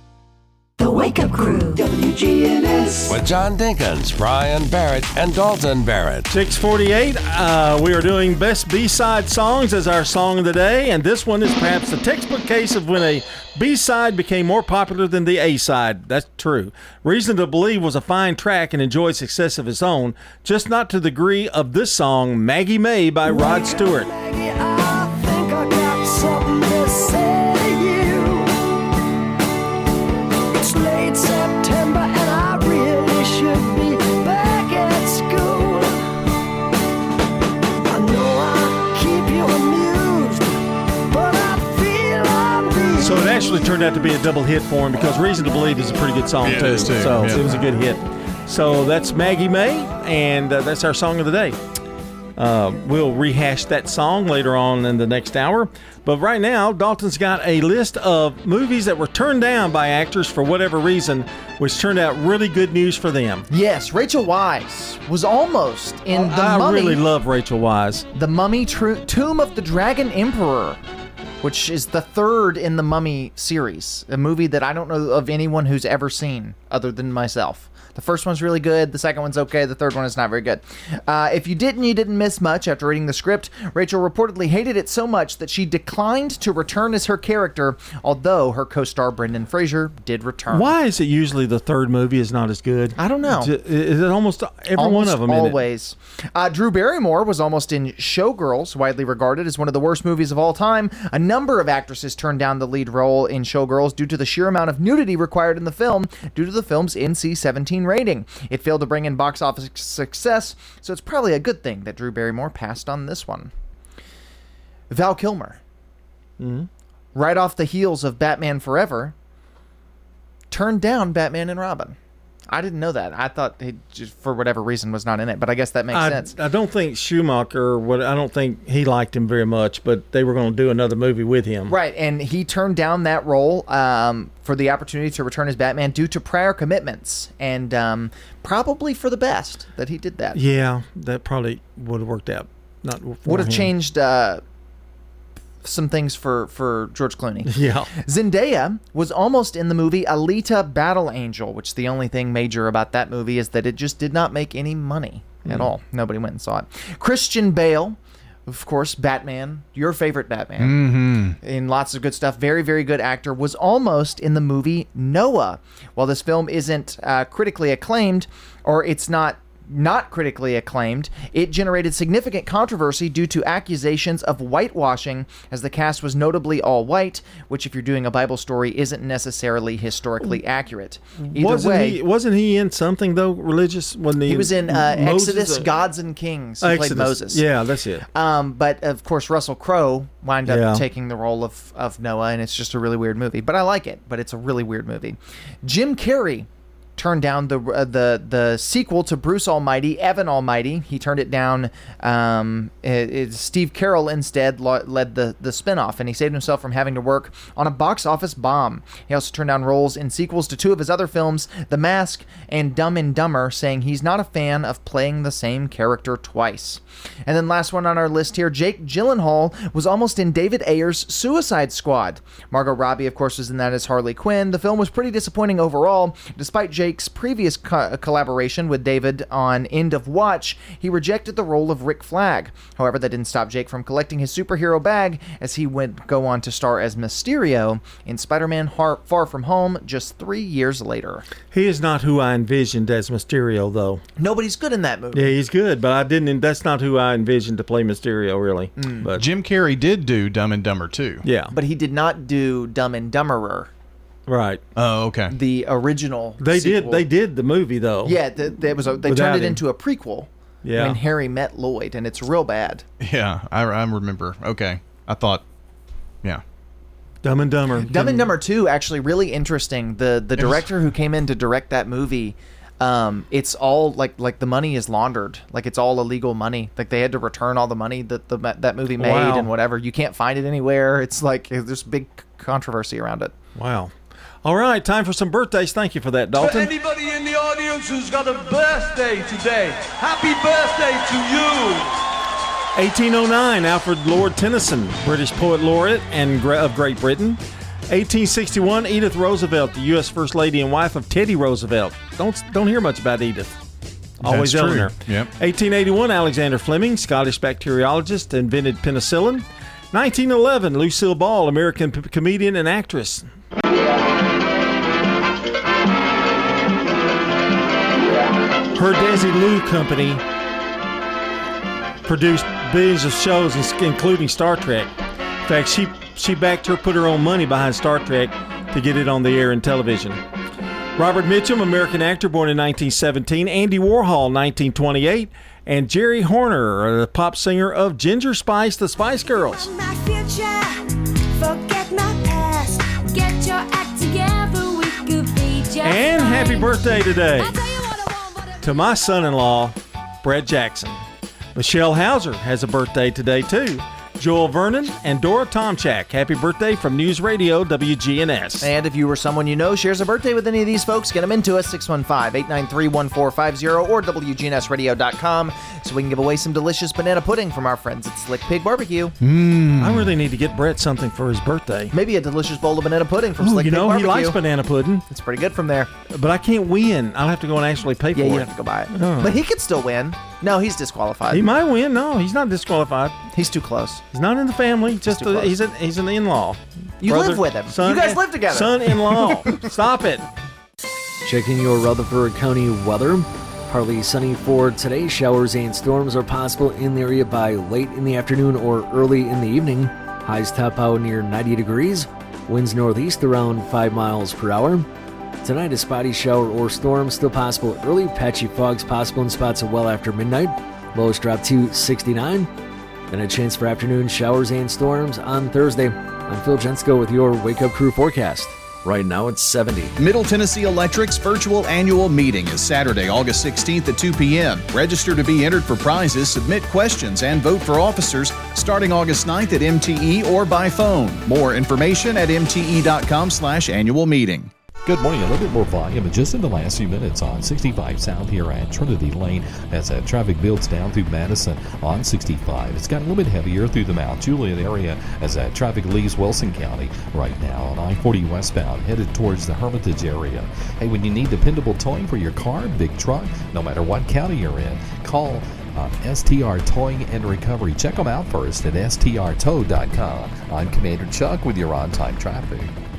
The Wake Up Crew, W G N S. With John Dinkins, Brian Barrett, and Dalton Barrett. six forty-eight, uh, we are doing Best B-Side Songs as our song of the day, and this one is perhaps the textbook case of when a B-side became more popular than the A-side. That's true. Reason to Believe was a fine track and enjoyed success of its own, just not to the degree of this song, Maggie May by Rod Stewart. Maggie, I think I got something to say. Late September and I really should be back at school. I know I keep you amused, but I feel I'm being So it actually turned out to be a double hit for him because Reason to Believe is a pretty good song Yeah, it too. is, too. So Yeah. it was a good hit. So that's Maggie May, and uh, that's our song of the day. Uh, we'll rehash that song later on in the next hour. But right now, Dalton's got a list of movies that were turned down by actors for whatever reason, which turned out really good news for them. Yes, Rachel Weisz was almost in Oh, The I Mummy. really love Rachel Weisz. The Mummy Tru- Tomb of the Dragon Emperor, which is the third in the Mummy series, a movie that I don't know of anyone who's ever seen other than myself. The first one's really good. The second one's okay. The third one is not very good. Uh, if you didn't, you didn't miss much. After reading the script, Rachel reportedly hated it so much that she declined to return as her character, although her co-star Brendan Fraser did return. Why is it usually the third movie is not as good? I don't know. Is it almost every Almost one of them in it? always. Uh, Drew Barrymore was almost in Showgirls, widely regarded as one of the worst movies of all time. A number of actresses turned down the lead role in Showgirls due to the sheer amount of nudity required in the film due to the film's N C seventeen rating. It failed to bring in box office success, so it's probably a good thing that Drew Barrymore passed on this one. Val Kilmer, mm-hmm. right off the heels of Batman Forever, turned down Batman and Robin. I didn't know that. I thought he just, for whatever reason, was not in it. But I guess that makes I, sense. I don't think Schumacher. What I don't think he liked him very much, but they were going to do another movie with him. Right, and he turned down that role um, for the opportunity to return as Batman due to prior commitments, and um, probably for the best that he did that. Yeah, that probably would have worked out. Not would have him. changed uh, some things for, for George Clooney. Yeah. Zendaya was almost in the movie Alita Battle Angel, which the only thing major about that movie is that it just did not make any money at Mm. all. Nobody went and saw it. Christian Bale, of course, Batman, your favorite Batman, Mm-hmm. in lots of good stuff. Very, very good actor. Was almost in the movie Noah. While this film isn't uh, critically acclaimed, or it's not not critically acclaimed, it generated significant controversy due to accusations of whitewashing, as the cast was notably all white, which, if you're doing a Bible story, isn't necessarily historically accurate. Either wasn't way, he? Wasn't he in something though religious? When he, he was in uh, Moses, Exodus, uh, Gods and Kings. He Exodus. played Moses. Yeah, that's it. Um, but of course, Russell Crowe wound up Yeah. taking the role of, of Noah, and it's just a really weird movie. But I like it. But it's a really weird movie. Jim Carrey turned down the uh, the the sequel to Bruce Almighty, Evan Almighty. He turned it down. Um, it, it, Steve Carell instead lo- led the the spinoff, and he saved himself from having to work on a box office bomb. He also turned down roles in sequels to two of his other films, The Mask and Dumb and Dumber, saying he's not a fan of playing the same character twice. And then last one on our list here, Jake Gyllenhaal was almost in David Ayer's Suicide Squad. Margot Robbie, of course, was in that as Harley Quinn. The film was pretty disappointing overall. Despite Jake's previous co- collaboration with David on End of Watch, he rejected the role of Rick Flag. However, that didn't stop Jake from collecting his superhero bag, as he would go on to star as Mysterio in Spider-Man Har- Far From Home just three years later. He is not who I envisioned as Mysterio, though. Nobody's good in that movie. Yeah, he's good, but I didn't. That's not who I envisioned to play Mysterio, really. Mm. But Jim Carrey did do Dumb and Dumber too. yeah, But he did not do Dumb and Dumberer, right. Oh, okay. the original They sequel. did. They did the movie though. Yeah, th- there was a, they Without turned it him. into a prequel. Yeah. When Harry met Lloyd, and it's real bad. Yeah, I, I remember. Okay, I thought. Yeah. Dumb and Dumber. Dumb and Dumber two, actually really interesting. The the director who came in to direct that movie, um, it's all like like the money is laundered. Like it's all illegal money. Like they had to return all the money that the that movie made Wow. and whatever. You can't find it anywhere. It's like there's big controversy around it. Wow. All right, time for some birthdays. Thank you for that, For Dalton. anybody in the audience who's got a birthday today, happy birthday to you. eighteen oh nine, Alfred Lord Tennyson, British poet laureate and gra- of Great Britain. eighteen sixty-one, Edith Roosevelt, the U S First Lady and wife of Teddy Roosevelt. Don't don't hear much about Edith. Always That's true. Eleanor. Yep. eighteen eighty-one, Alexander Fleming, Scottish bacteriologist, invented penicillin. nineteen eleven, Lucille Ball, American p- comedian and actress. Her Desilu company produced billions of shows, including Star Trek. In fact, she she backed her, put her own money behind Star Trek to get it on the air in television. Robert Mitchum, American actor, born in nineteen seventeen. Andy Warhol, nineteen twenty-eight. And Jerry Horner, the pop singer of Ginger Spice, the Spice Girls. My future, forget my past, get your act together, we could be just And fine. happy birthday today to my son-in-law, Brett Jackson. Michelle Hauser has a birthday today, too. Joel Vernon and Dora Tomchak. Happy birthday from News Radio W G N S. And if you or someone you know shares a birthday with any of these folks, get them into us, six one five, eight nine three, one four five zero or W G N S radio dot com, so we can give away some delicious banana pudding from our friends at Slick Pig Barbecue. Mm. I really need to get Brett something for his birthday. Maybe a delicious bowl of banana pudding from Ooh, Slick you Pig know, Barbecue. he likes banana pudding. It's pretty good from there. But I can't win. I'll have to go and actually pay for Yeah, it. you have to go buy it. Oh. But he could still win. No, he's disqualified. He might win. No, he's not disqualified. He's too close. He's not in the family. Just too a, close. he's an he's an in-law. You Brother, live with him. Son, You guys live together. Son-in-law. Stop it. Checking your Rutherford County weather. Partly sunny for today. Showers and storms are possible in the area by late in the afternoon or early in the evening. Highs top out near ninety degrees. Winds northeast around five miles per hour. Tonight, a spotty shower or storm still possible early. Patchy fogs possible in spots well after midnight. Lows drop to sixty-nine. Then a chance for afternoon showers and storms on Thursday. I'm Phil Jensko with your Wake Up Crew forecast. Right now it's seventy. Middle Tennessee Electric's virtual annual meeting is Saturday, August sixteenth at two p.m. Register to be entered for prizes, submit questions, and vote for officers starting August ninth at M T E or by phone. More information at m t e dot com slash annual meeting. Good morning. A little bit more volume just in the last few minutes on sixty-five South here at Trinity Lane as that traffic builds down through Madison on sixty-five. It's got a little bit heavier through the Mount Juliet area as that traffic leaves Wilson County right now on I forty westbound headed towards the Hermitage area. Hey, when you need dependable towing for your car, big truck, no matter what county you're in, call Uh, S T R Towing and Recovery. Check them out first at S T R tow dot com. I'm Commander Chuck with your on-time traffic.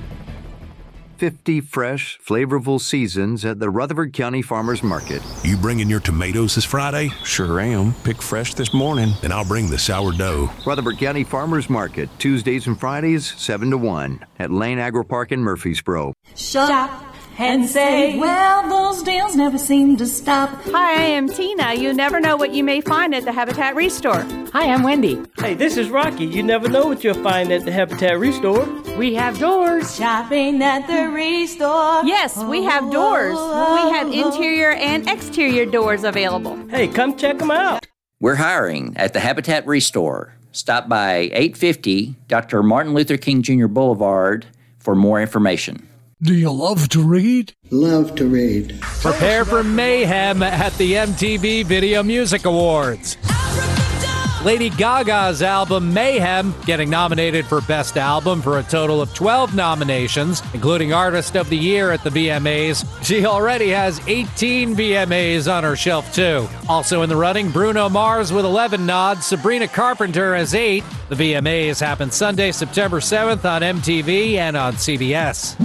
fifty fresh, flavorful seasons at the Rutherford County Farmers Market. You bringing your tomatoes this Friday? Sure am. Pick fresh this morning. Then I'll bring the sourdough. Rutherford County Farmers Market, Tuesdays and Fridays, seven to one at Lane Agri Park in Murfreesboro. Shop and say, well, those deals never seem to stop. Hi, I am Tina. You never know what you may find at the Habitat Restore. Hi, I'm Wendy. Hey, this is Rocky. You never know what you'll find at the Habitat Restore. We have doors. Shopping at the Restore. Yes, we have doors. We have interior and exterior doors available. Hey, come check them out. We're hiring at the Habitat Restore. Stop by eight fifty Doctor Martin Luther King Junior Boulevard for more information. Do you love to read? Love to read. Prepare for mayhem at the M T V Video Music Awards. Lady Gaga's album Mayhem getting nominated for Best Album for a total of twelve nominations, including Artist of the Year at the V M As. She already has eighteen V M As on her shelf, too. Also in the running, Bruno Mars with eleven nods, Sabrina Carpenter has eight. The V M As happen Sunday, September seventh on M T V and on C B S.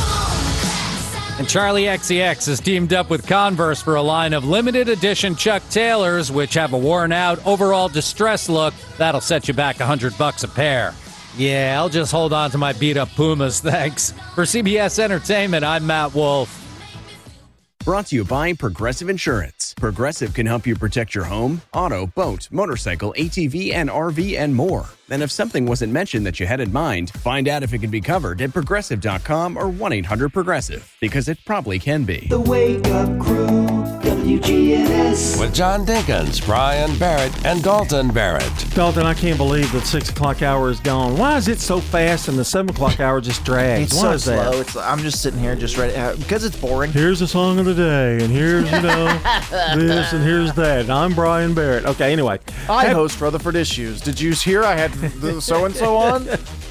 And Charlie X C X is teamed up with Converse for a line of limited edition Chuck Taylors, which have a worn-out, overall distressed look that'll set you back a hundred bucks a pair. Yeah, I'll just hold on to my beat-up Pumas, thanks. For C B S Entertainment, I'm Matt Wolf. Brought to you by Progressive Insurance. Progressive can help you protect your home, auto, boat, motorcycle, A T V, and R V, and more. And if something wasn't mentioned that you had in mind, find out if it can be covered at progressive dot com or one eight hundred progressive, because it probably can be. The Wake Up Crew, W G N S. With John Dinkins, Brian Barrett, and Dalton Barrett. Dalton, I can't believe that six o'clock hour is gone. Why is it so fast and the seven o'clock hour just drags? It's Why so is that? slow. It's, I'm just sitting here just ready uh, because it's boring. Here's the song of the day, and here's, you know, this, and here's that. And I'm Brian Barrett. Okay, anyway. I Have- host Rutherford Issues. Did you hear I had the so-and-so on?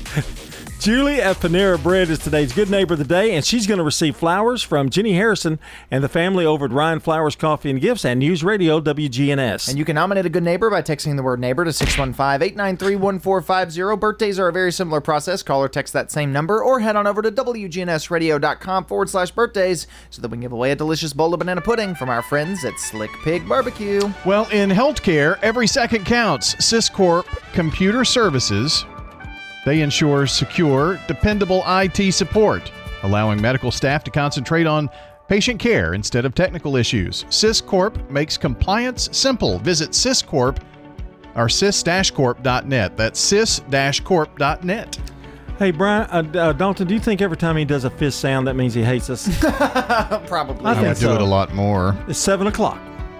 Julie at Panera Bread is today's Good Neighbor of the Day, and she's going to receive flowers from Jenny Harrison and the family over at Ryan Flowers Coffee and Gifts and News Radio W G N S. And you can nominate a good neighbor by texting the word neighbor to six one five, eight nine three, one four five zero. Birthdays are a very similar process. Call or text that same number or head on over to W G N S radio dot com forward slash birthdays so that we can give away a delicious bowl of banana pudding from our friends at Slick Pig Barbecue. Well, in healthcare, every second counts. Syscorp Computer Services. They ensure secure, dependable I T support, allowing medical staff to concentrate on patient care instead of technical issues. Syscorp makes compliance simple. Visit Syscorp or sys dash corp dot net. That's sys dash corp dot net. Hey, Brian, uh, uh, Dalton, do you think every time he does a fist sound that means he hates us? Probably. I I think would do so. it a lot more. It's seven o'clock.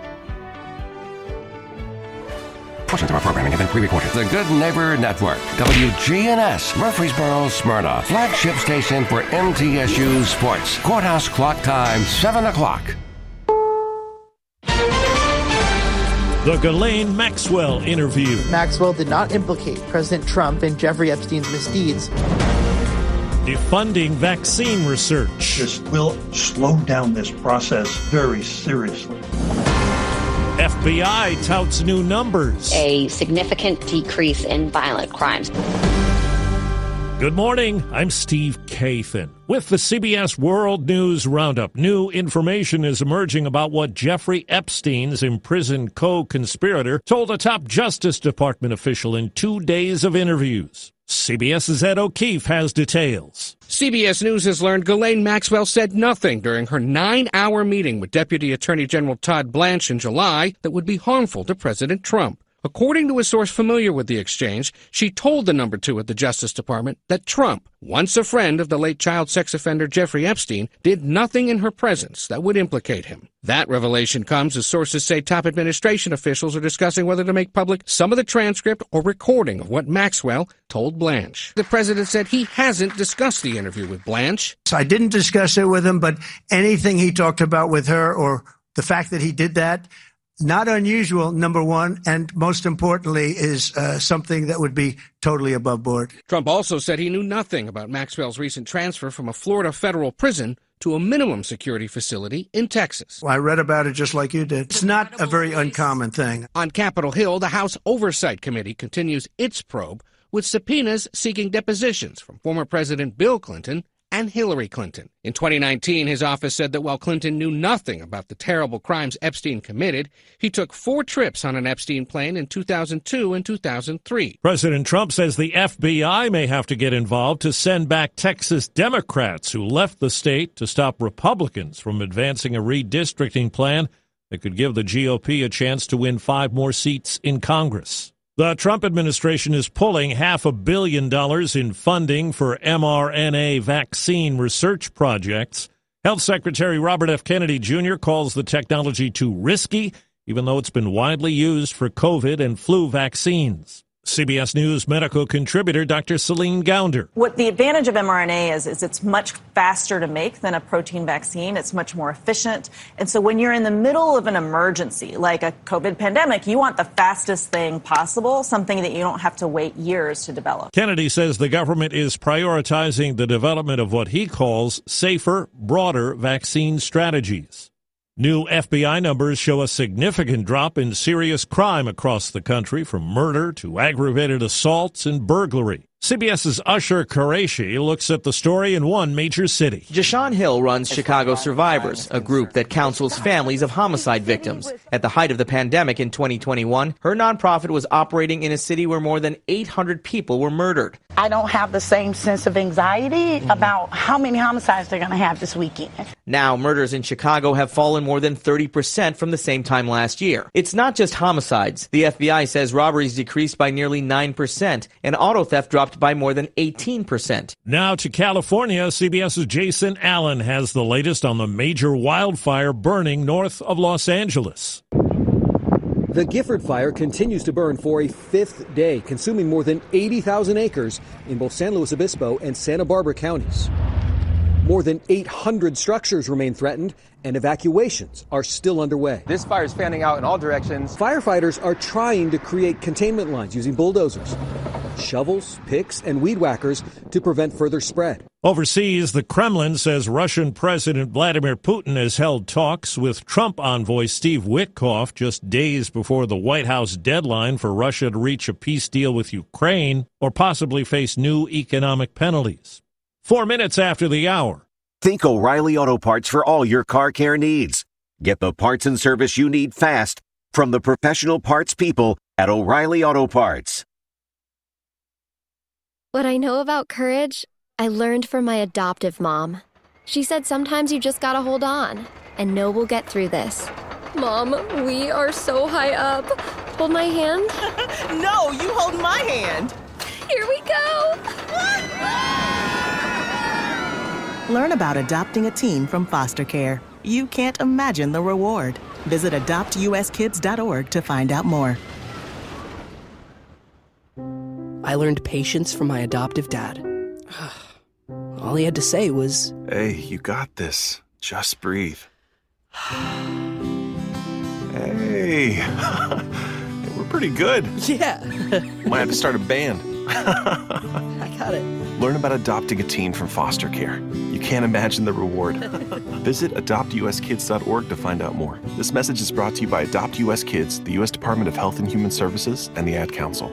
Portions of our programming have been pre-recorded. The Good Neighbor Network, W G N S, Murfreesboro, Smyrna, flagship station for M T S U Sports. Courthouse clock time, seven o'clock. The Ghislaine Maxwell interview. Maxwell did not implicate President Trump in Jeffrey Epstein's misdeeds. Defunding vaccine research. This will slow down this process very seriously. F B I touts new numbers. A significant decrease in violent crimes. Good morning. I'm Steve Kathan. With the C B S World News Roundup, new information is emerging about what Jeffrey Epstein's imprisoned co-conspirator told a top Justice Department official in two days of interviews. CBS's Ed O'Keefe has details. C B S News has learned Ghislaine Maxwell said nothing during her nine-hour meeting with Deputy Attorney General Todd Blanche in July that would be harmful to President Trump. According to a source familiar with the exchange, she told the number two at the Justice Department that Trump, once a friend of the late child sex offender Jeffrey Epstein, did nothing in her presence that would implicate him. That revelation comes as sources say top administration officials are discussing whether to make public some of the transcript or recording of what Maxwell told Blanche. The president said he hasn't discussed the interview with Blanche. So I didn't discuss it with him, but anything he talked about with her or the fact that he did that, not unusual, number one, and most importantly, is uh, something that would be totally above board. Trump also said he knew nothing about Maxwell's recent transfer from a Florida federal prison to a minimum security facility in Texas. I read about it just like you did. It's not a very uncommon thing. On Capitol Hill, the House Oversight Committee continues its probe with subpoenas seeking depositions from former President Bill Clinton and Hillary Clinton. In twenty nineteen, his office said that while Clinton knew nothing about the terrible crimes Epstein committed, he took four trips on an Epstein plane in two thousand two and two thousand three. President Trump says the F B I may have to get involved to send back Texas Democrats who left the state to stop Republicans from advancing a redistricting plan that could give the G O P a chance to win five more seats in Congress. The Trump administration is pulling half a billion dollars in funding for mRNA vaccine research projects. Health Secretary Robert F. Kennedy Junior calls the technology too risky, even though it's been widely used for COVID and flu vaccines. C B S News medical contributor Doctor Celine Gounder. What the advantage of mRNA is, is it's much faster to make than a protein vaccine. It's much more efficient. And so when you're in the middle of an emergency, like a COVID pandemic, you want the fastest thing possible, something that you don't have to wait years to develop. Kennedy says the government is prioritizing the development of what he calls safer, broader vaccine strategies. New F B I numbers show a significant drop in serious crime across the country, from murder to aggravated assaults and burglary. CBS's Usher Qureshi looks at the story in one major city. Jashawn Hill runs Chicago Survivors, a group that counsels families of homicide victims. At the height of the pandemic in twenty twenty-one, her nonprofit was operating in a city where more than eight hundred people were murdered. I don't have the same sense of anxiety mm-hmm. about how many homicides they're going to have this weekend. Now, murders in Chicago have fallen more than thirty percent from the same time last year. It's not just homicides. The F B I says robberies decreased by nearly nine percent, and auto theft dropped by more than eighteen percent. Now to California, CBS's Jason Allen has the latest on the major wildfire burning north of Los Angeles. The Gifford Fire continues to burn for a fifth day, consuming more than eighty thousand acres in both San Luis Obispo and Santa Barbara counties. More than eight hundred structures remain threatened, and evacuations are still underway. This fire is fanning out in all directions. Firefighters are trying to create containment lines using bulldozers, shovels, picks, and weed whackers to prevent further spread. Overseas, the Kremlin says Russian President Vladimir Putin has held talks with Trump envoy Steve Witkoff just days before the White House deadline for Russia to reach a peace deal with Ukraine or possibly face new economic penalties. Four minutes after the hour. Think O'Reilly Auto Parts for all your car care needs. Get the parts and service you need fast from the professional parts people at O'Reilly Auto Parts. What I know about courage, I learned from my adoptive mom. She said sometimes you just gotta hold on and know we'll get through this. Mom, we are so high up. Hold my hand. No, you hold my hand. Here we go. Learn about adopting a teen from foster care. You can't imagine the reward. Visit adopt u s kids dot org to find out more. I learned patience from my adoptive dad. All he had to say was, "Hey, you got this. Just breathe." Hey, we're pretty good. Yeah. Might have to start a band. I got it. Learn about adopting a teen from foster care. You can't imagine the reward. Visit adopt u s kids dot org to find out more. This message is brought to you by Adopt U S Kids, the U S Department of Health and Human Services, and the Ad Council.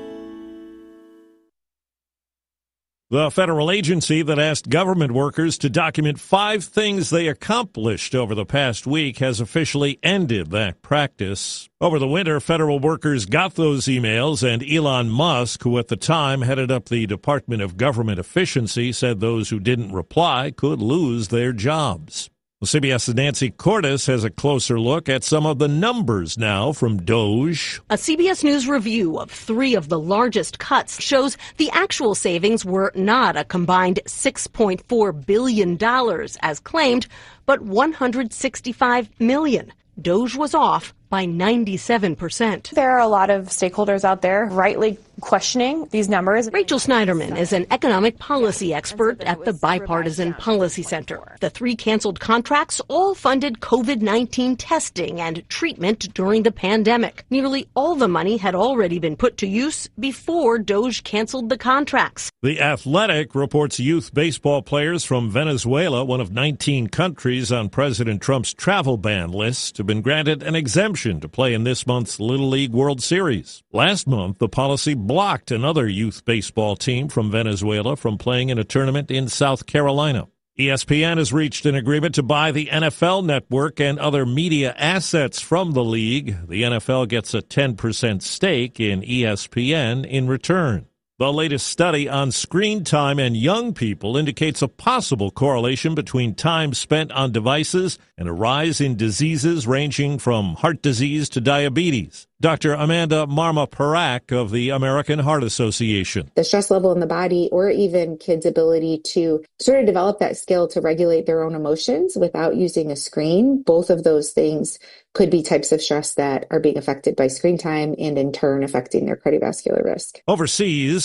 The federal agency that asked government workers to document five things they accomplished over the past week has officially ended that practice. Over the winter, federal workers got those emails, and Elon Musk, who at the time headed up the Department of Government Efficiency, said those who didn't reply could lose their jobs. Well, CBS's Nancy Cordes has a closer look at some of the numbers now from Doge. A C B S News review of three of the largest cuts shows the actual savings were not a combined six point four billion dollars as claimed, but one hundred sixty-five million dollars. Doge was off by ninety-seven percent. There are a lot of stakeholders out there rightly questioning these numbers. Rachel Snyderman is an economic policy expert at the Bipartisan Policy Center. The three canceled contracts all funded COVID nineteen testing and treatment during the pandemic. Nearly all the money had already been put to use before Doge canceled the contracts. The Athletic reports youth baseball players from Venezuela, one of nineteen countries on President Trump's travel ban list, have been granted an exemption to play in this month's Little League World Series. Last month, the policy blocked another youth baseball team from Venezuela from playing in a tournament in South Carolina. E S P N has reached an agreement to buy the N F L Network and other media assets from the league. The N F L gets a ten percent stake in E S P N in return. The latest study on screen time and young people indicates a possible correlation between time spent on devices and a rise in diseases ranging from heart disease to diabetes. Doctor Amanda Marma-Parak of the American Heart Association. The stress level in the body, or even kids' ability to sort of develop that skill to regulate their own emotions without using a screen, both of those things could be types of stress that are being affected by screen time and in turn affecting their cardiovascular risk. Overseas,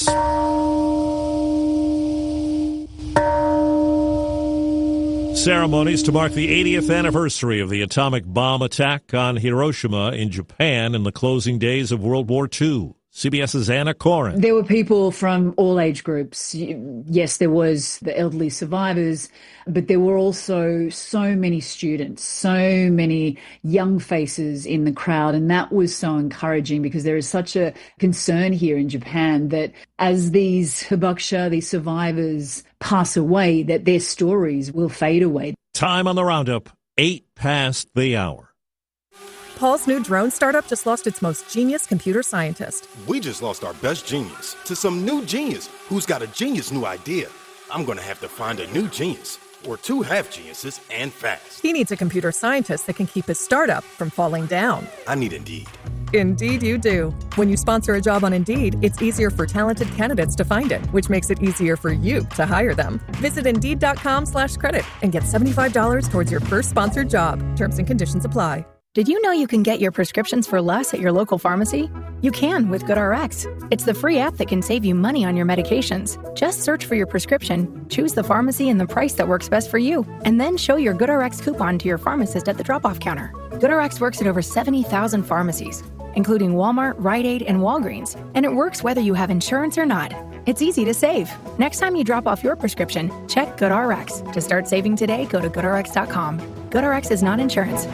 ceremonies to mark the eightieth anniversary of the atomic bomb attack on Hiroshima in Japan in the closing days of World War Two. CBS's Anna Corin. There were people from all age groups. Yes, there was the elderly survivors, but there were also so many students, so many young faces in the crowd. And that was so encouraging because there is such a concern here in Japan that as these hibakusha, these survivors pass away, that their stories will fade away. Time on the roundup, eight past the hour. Paul's new drone startup just lost its most genius computer scientist. We just lost our best genius to some new genius who's got a genius new idea. I'm going to have to find a new genius, or two half geniuses, and fast. He needs a computer scientist that can keep his startup from falling down. I need Indeed. Indeed you do. When you sponsor a job on Indeed, it's easier for talented candidates to find it, which makes it easier for you to hire them. Visit Indeed.com slash credit and get seventy-five dollars towards your first sponsored job. Terms and conditions apply. Did you know you can get your prescriptions for less at your local pharmacy? You can with GoodRx. It's the free app that can save you money on your medications. Just search for your prescription, choose the pharmacy and the price that works best for you, and then show your GoodRx coupon to your pharmacist at the drop-off counter. GoodRx works at over seventy thousand pharmacies, including Walmart, Rite Aid, and Walgreens, and it works whether you have insurance or not. It's easy to save. Next time you drop off your prescription, check GoodRx. To start saving today, go to good r x dot com. GoodRx is not insurance.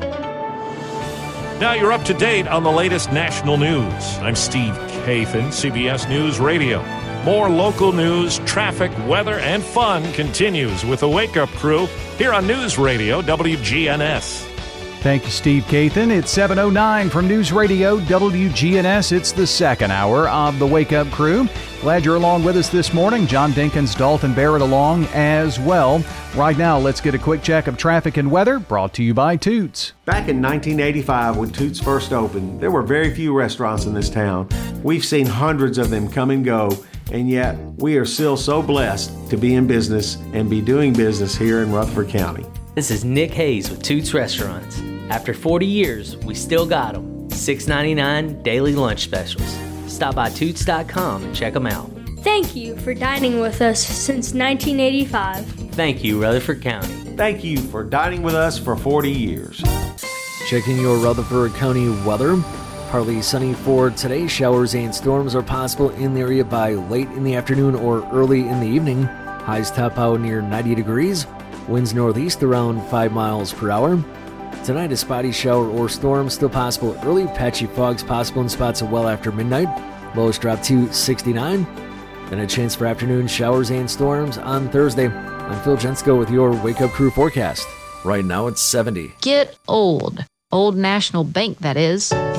Now you're up to date on the latest national news. I'm Steve Kathan, C B S News Radio. More local news, traffic, weather, and fun continues with the Wake Up Crew here on News Radio W G N S. Thank you, Steve Kathan. It's seven oh nine from News Radio W G N S. It's the second hour of the Wake Up Crew. Glad you're along with us this morning. John Dinkins, Dalton Barrett along as well. Right now, let's get a quick check of traffic and weather brought to you by Toots. Back in nineteen eighty-five, when Toots first opened, there were very few restaurants in this town. We've seen hundreds of them come and go, and yet we are still so blessed to be in business and be doing business here in Rutherford County. This is Nick Hayes with Toots Restaurants. After forty years, we still got them. six ninety-nine daily lunch specials. Stop by Toots dot com and check them out. Thank you for dining with us since nineteen eighty-five. Thank you, Rutherford County. Thank you for dining with us for forty years. Checking your Rutherford County weather. Partly sunny for today. Showers and storms are possible in the area by late in the afternoon or early in the evening. Highs top out near ninety degrees. Winds northeast around five miles per hour. Tonight, a spotty shower or storm still possible early. Patchy fogs possible in spots well after midnight. Lows drop to sixty-nine. Then a chance for afternoon showers and storms on Thursday. I'm Phil Jensko with your Wake Up Crew forecast. Right now, it's seventy. Get old. Old National Bank, that is.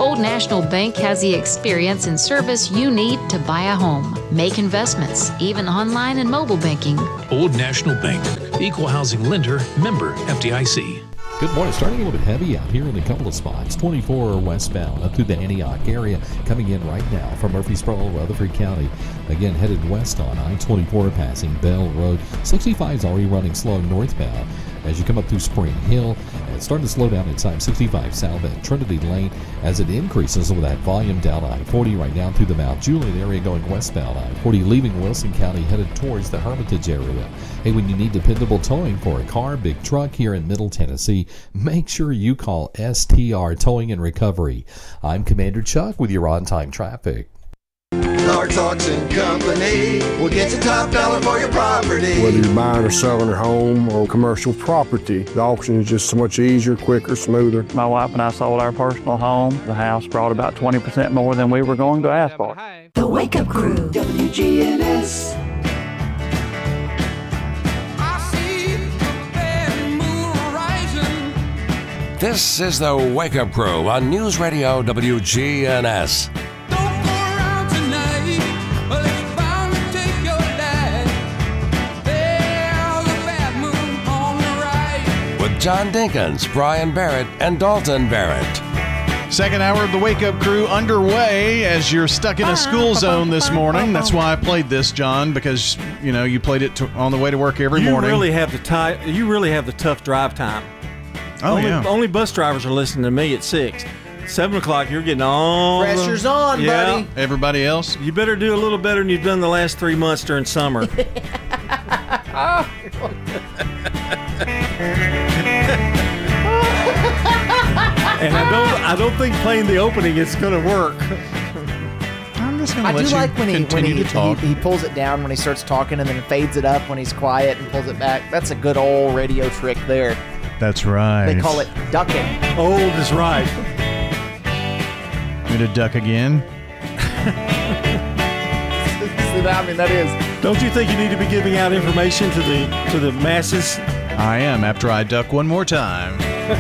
Old National Bank has the experience and service you need to buy a home, make investments, even online and mobile banking. Old National Bank, equal housing lender, member F D I C. Good morning. Starting a little bit heavy out here in a couple of spots. twenty-four westbound up through the Antioch area. Coming in right now from Murfreesboro, Rutherford County. Again, headed west on I twenty-four passing Bell Road. sixty-five is already running slow northbound. As you come up through Spring Hill, and starting to slow down inside sixty-five south at Trinity Lane as it increases with that volume down I forty right down through the Mount Juliet area going westbound I forty, leaving Wilson County headed towards the Hermitage area. Hey, when you need dependable towing for a car, big truck here in Middle Tennessee, make sure you call S T R Towing and Recovery. I'm Commander Chuck with your on-time traffic. Clark's Auction Company will get you top dollar for your property. Whether you're buying or selling a home or commercial property, the auction is just so much easier, quicker, smoother. My wife and I sold our personal home. The house brought about twenty percent more than we were going to ask for. The Wake Up Crew, W G N S. This is the Wake Up Crew on News Radio W G N S. With John Dinkins, Brian Barrett, and Dalton Barrett. Second hour of the Wake Up Crew underway as you're stuck in a school zone this morning. That's why I played this, John, because, you know, you played it to, on the way to work every you morning. Really have the ti- you really have the tough drive time. Oh, only, yeah. Only bus drivers are listening to me at six. Seven o'clock, you're getting all pressure's the, on, yeah. buddy. Everybody else, you better do a little better than you've done the last three months during summer. And I don't, I don't think playing the opening is going to work. I'm just going to I let do you like when he when continue he, to talk. he he pulls it down when he starts talking and then fades it up when he's quiet and pulls it back. That's a good old radio trick there. That's right. They call it ducking. Old is right. Me to duck again? I mean, that is. Don't you think you need to be giving out information to the to the masses? I am, after I duck one more time.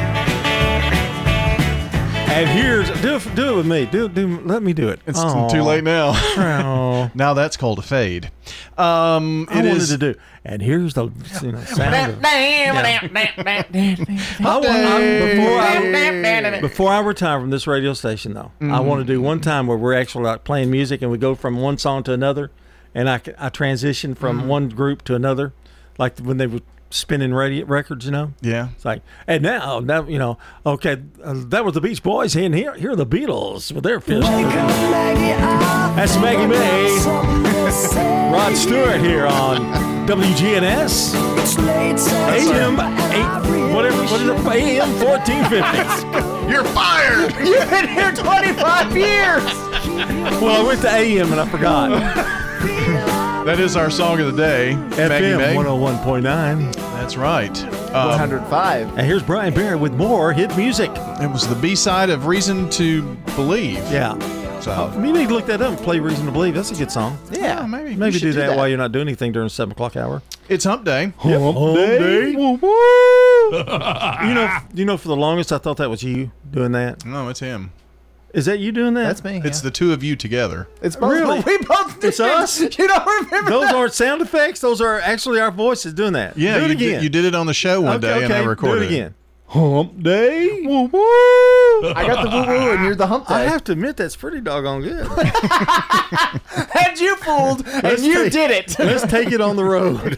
And here's do it, do it with me. Do do let me do it. It's Aww. too late now. Oh. Now that's called a fade. Um, I it wanted is to do. And here's the you know, sound. Of, I want, I, before, I, before I retire from this radio station, though, mm-hmm. I want to do one time where we're actually like playing music and we go from one song to another, and I, I transition from mm-hmm. one group to another, like when they were spinning radio records, you know. Yeah. It's like, and now, now you know, okay, uh, that was the Beach Boys, and here, here are the Beatles with their fist. That's Maggie May. Rod Stewart here on W G N S. A M eight, whatever, what is it? A M fourteen fifty. You're fired. You've been here twenty-five years. Well, I went to A M and I forgot. That is our song of the day. F M one oh one point nine. That's right. Um, one hundred five. And here's Brian Barrett with more hit music. It was the B-side of Reason to Believe. Yeah. So oh, you need to look that up and play Reason to Believe. That's a good song. Yeah. Oh, maybe maybe do, do that, that while you're not doing anything during the seven o'clock hour. It's Hump Day. Yep. Hump, Hump Day. day. Woo, woo. you know, you know, for the longest, I thought that was you doing that. No, it's him. Is that you doing that? That's me. It's yeah. the two of you together. It's both. Really? We both did. It's us? You don't remember Those that? aren't sound effects. Those are actually our voices doing that. Yeah, do it you again. Did, you did it on the show one okay, day, okay. and I recorded do it again. It. Hump Day. Woo woo. I got the woo woo, and you're the Hump Day. I have to admit that's pretty doggone good. Had you fooled, Let's and you take, did it. Let's take it on the road.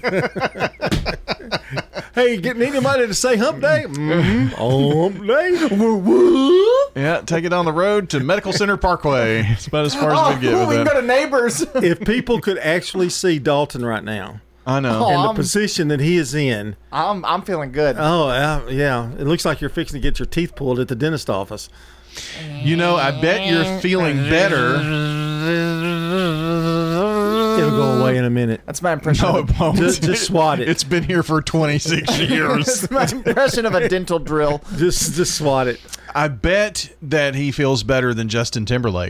Hey, get anybody to say Hump Day? Mm-hmm. Hump Day. Woo woo. Yeah, take it on the road to Medical Center Parkway. It's about as far as oh, we can get ooh, with we that. can go to Neighbors. If people could actually see Dalton right now. I know. Oh, and the I'm, position that he is in. I'm I'm feeling good. Oh, uh, yeah. It looks like you're fixing to get your teeth pulled at the dentist office. You know, I bet you're feeling better. It'll go away in a minute. That's my impression. No, of it won't. Just, just swat it. It's been here for twenty-six years. It's my impression of a dental drill. Just, just swat it. I bet that he feels better than Justin Timberlake.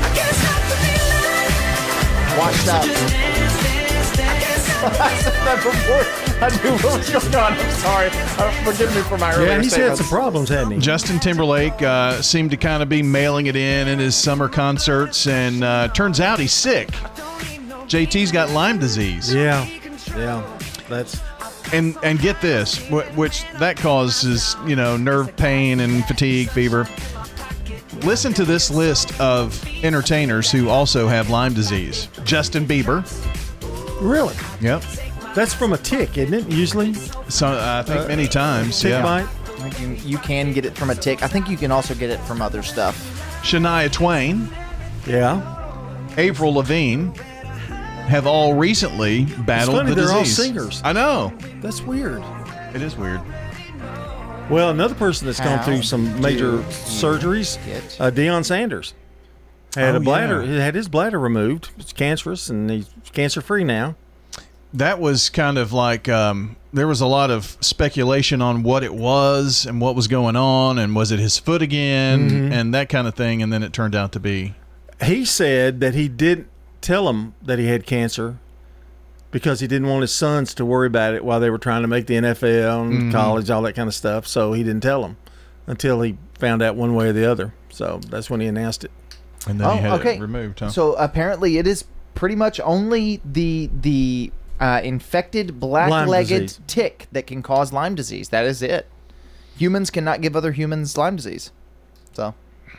Washed up. I said that before. I knew what was going on. I'm sorry. Uh, forgive me for my earlier Yeah, he's statements. had some problems, hasn't he? Justin Timberlake uh, seemed to kind of be mailing it in in his summer concerts, and uh, turns out he's sick. J T's got Lyme disease. Yeah, yeah. That's and and get this, wh- which that causes you know nerve pain and fatigue, fever. Listen to this list of entertainers who also have Lyme disease. Justin Bieber. Really? Yep. That's from a tick, isn't it? Usually. So uh, I think Uh, many times. tick yeah. bite. I think you, you can get it from a tick. I think you can also get it from other stuff. Shania Twain. Yeah. Avril Lavigne have all recently battled funny, the they're all disease. singers. I know. That's weird. It is weird. Well, another person that's gone How through some major do surgeries, get- uh, Deion Sanders, had Oh, a bladder. yeah. He had his bladder removed. It's cancerous, and he's cancer free now. That was kind of like um, there was a lot of speculation on what it was and what was going on, and was it his foot again, Mhm. and that kind of thing. And then it turned out to be. He said that he didn't tell him that he had cancer because he didn't want his sons to worry about it while they were trying to make the N F L and Mhm. college, all that kind of stuff. So he didn't tell them until he found out one way or the other. So that's when he announced it. And then Oh, he had okay. it removed, huh? So apparently it is pretty much only the the uh, infected black-legged disease. tick that can cause Lyme disease. That is it. Humans cannot give other humans Lyme disease. So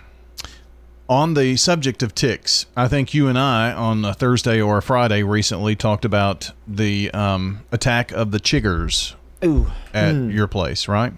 On the subject of ticks, I think you and I on a Thursday or a Friday recently talked about the um, attack of the chiggers Ooh. at Mm. your place, right?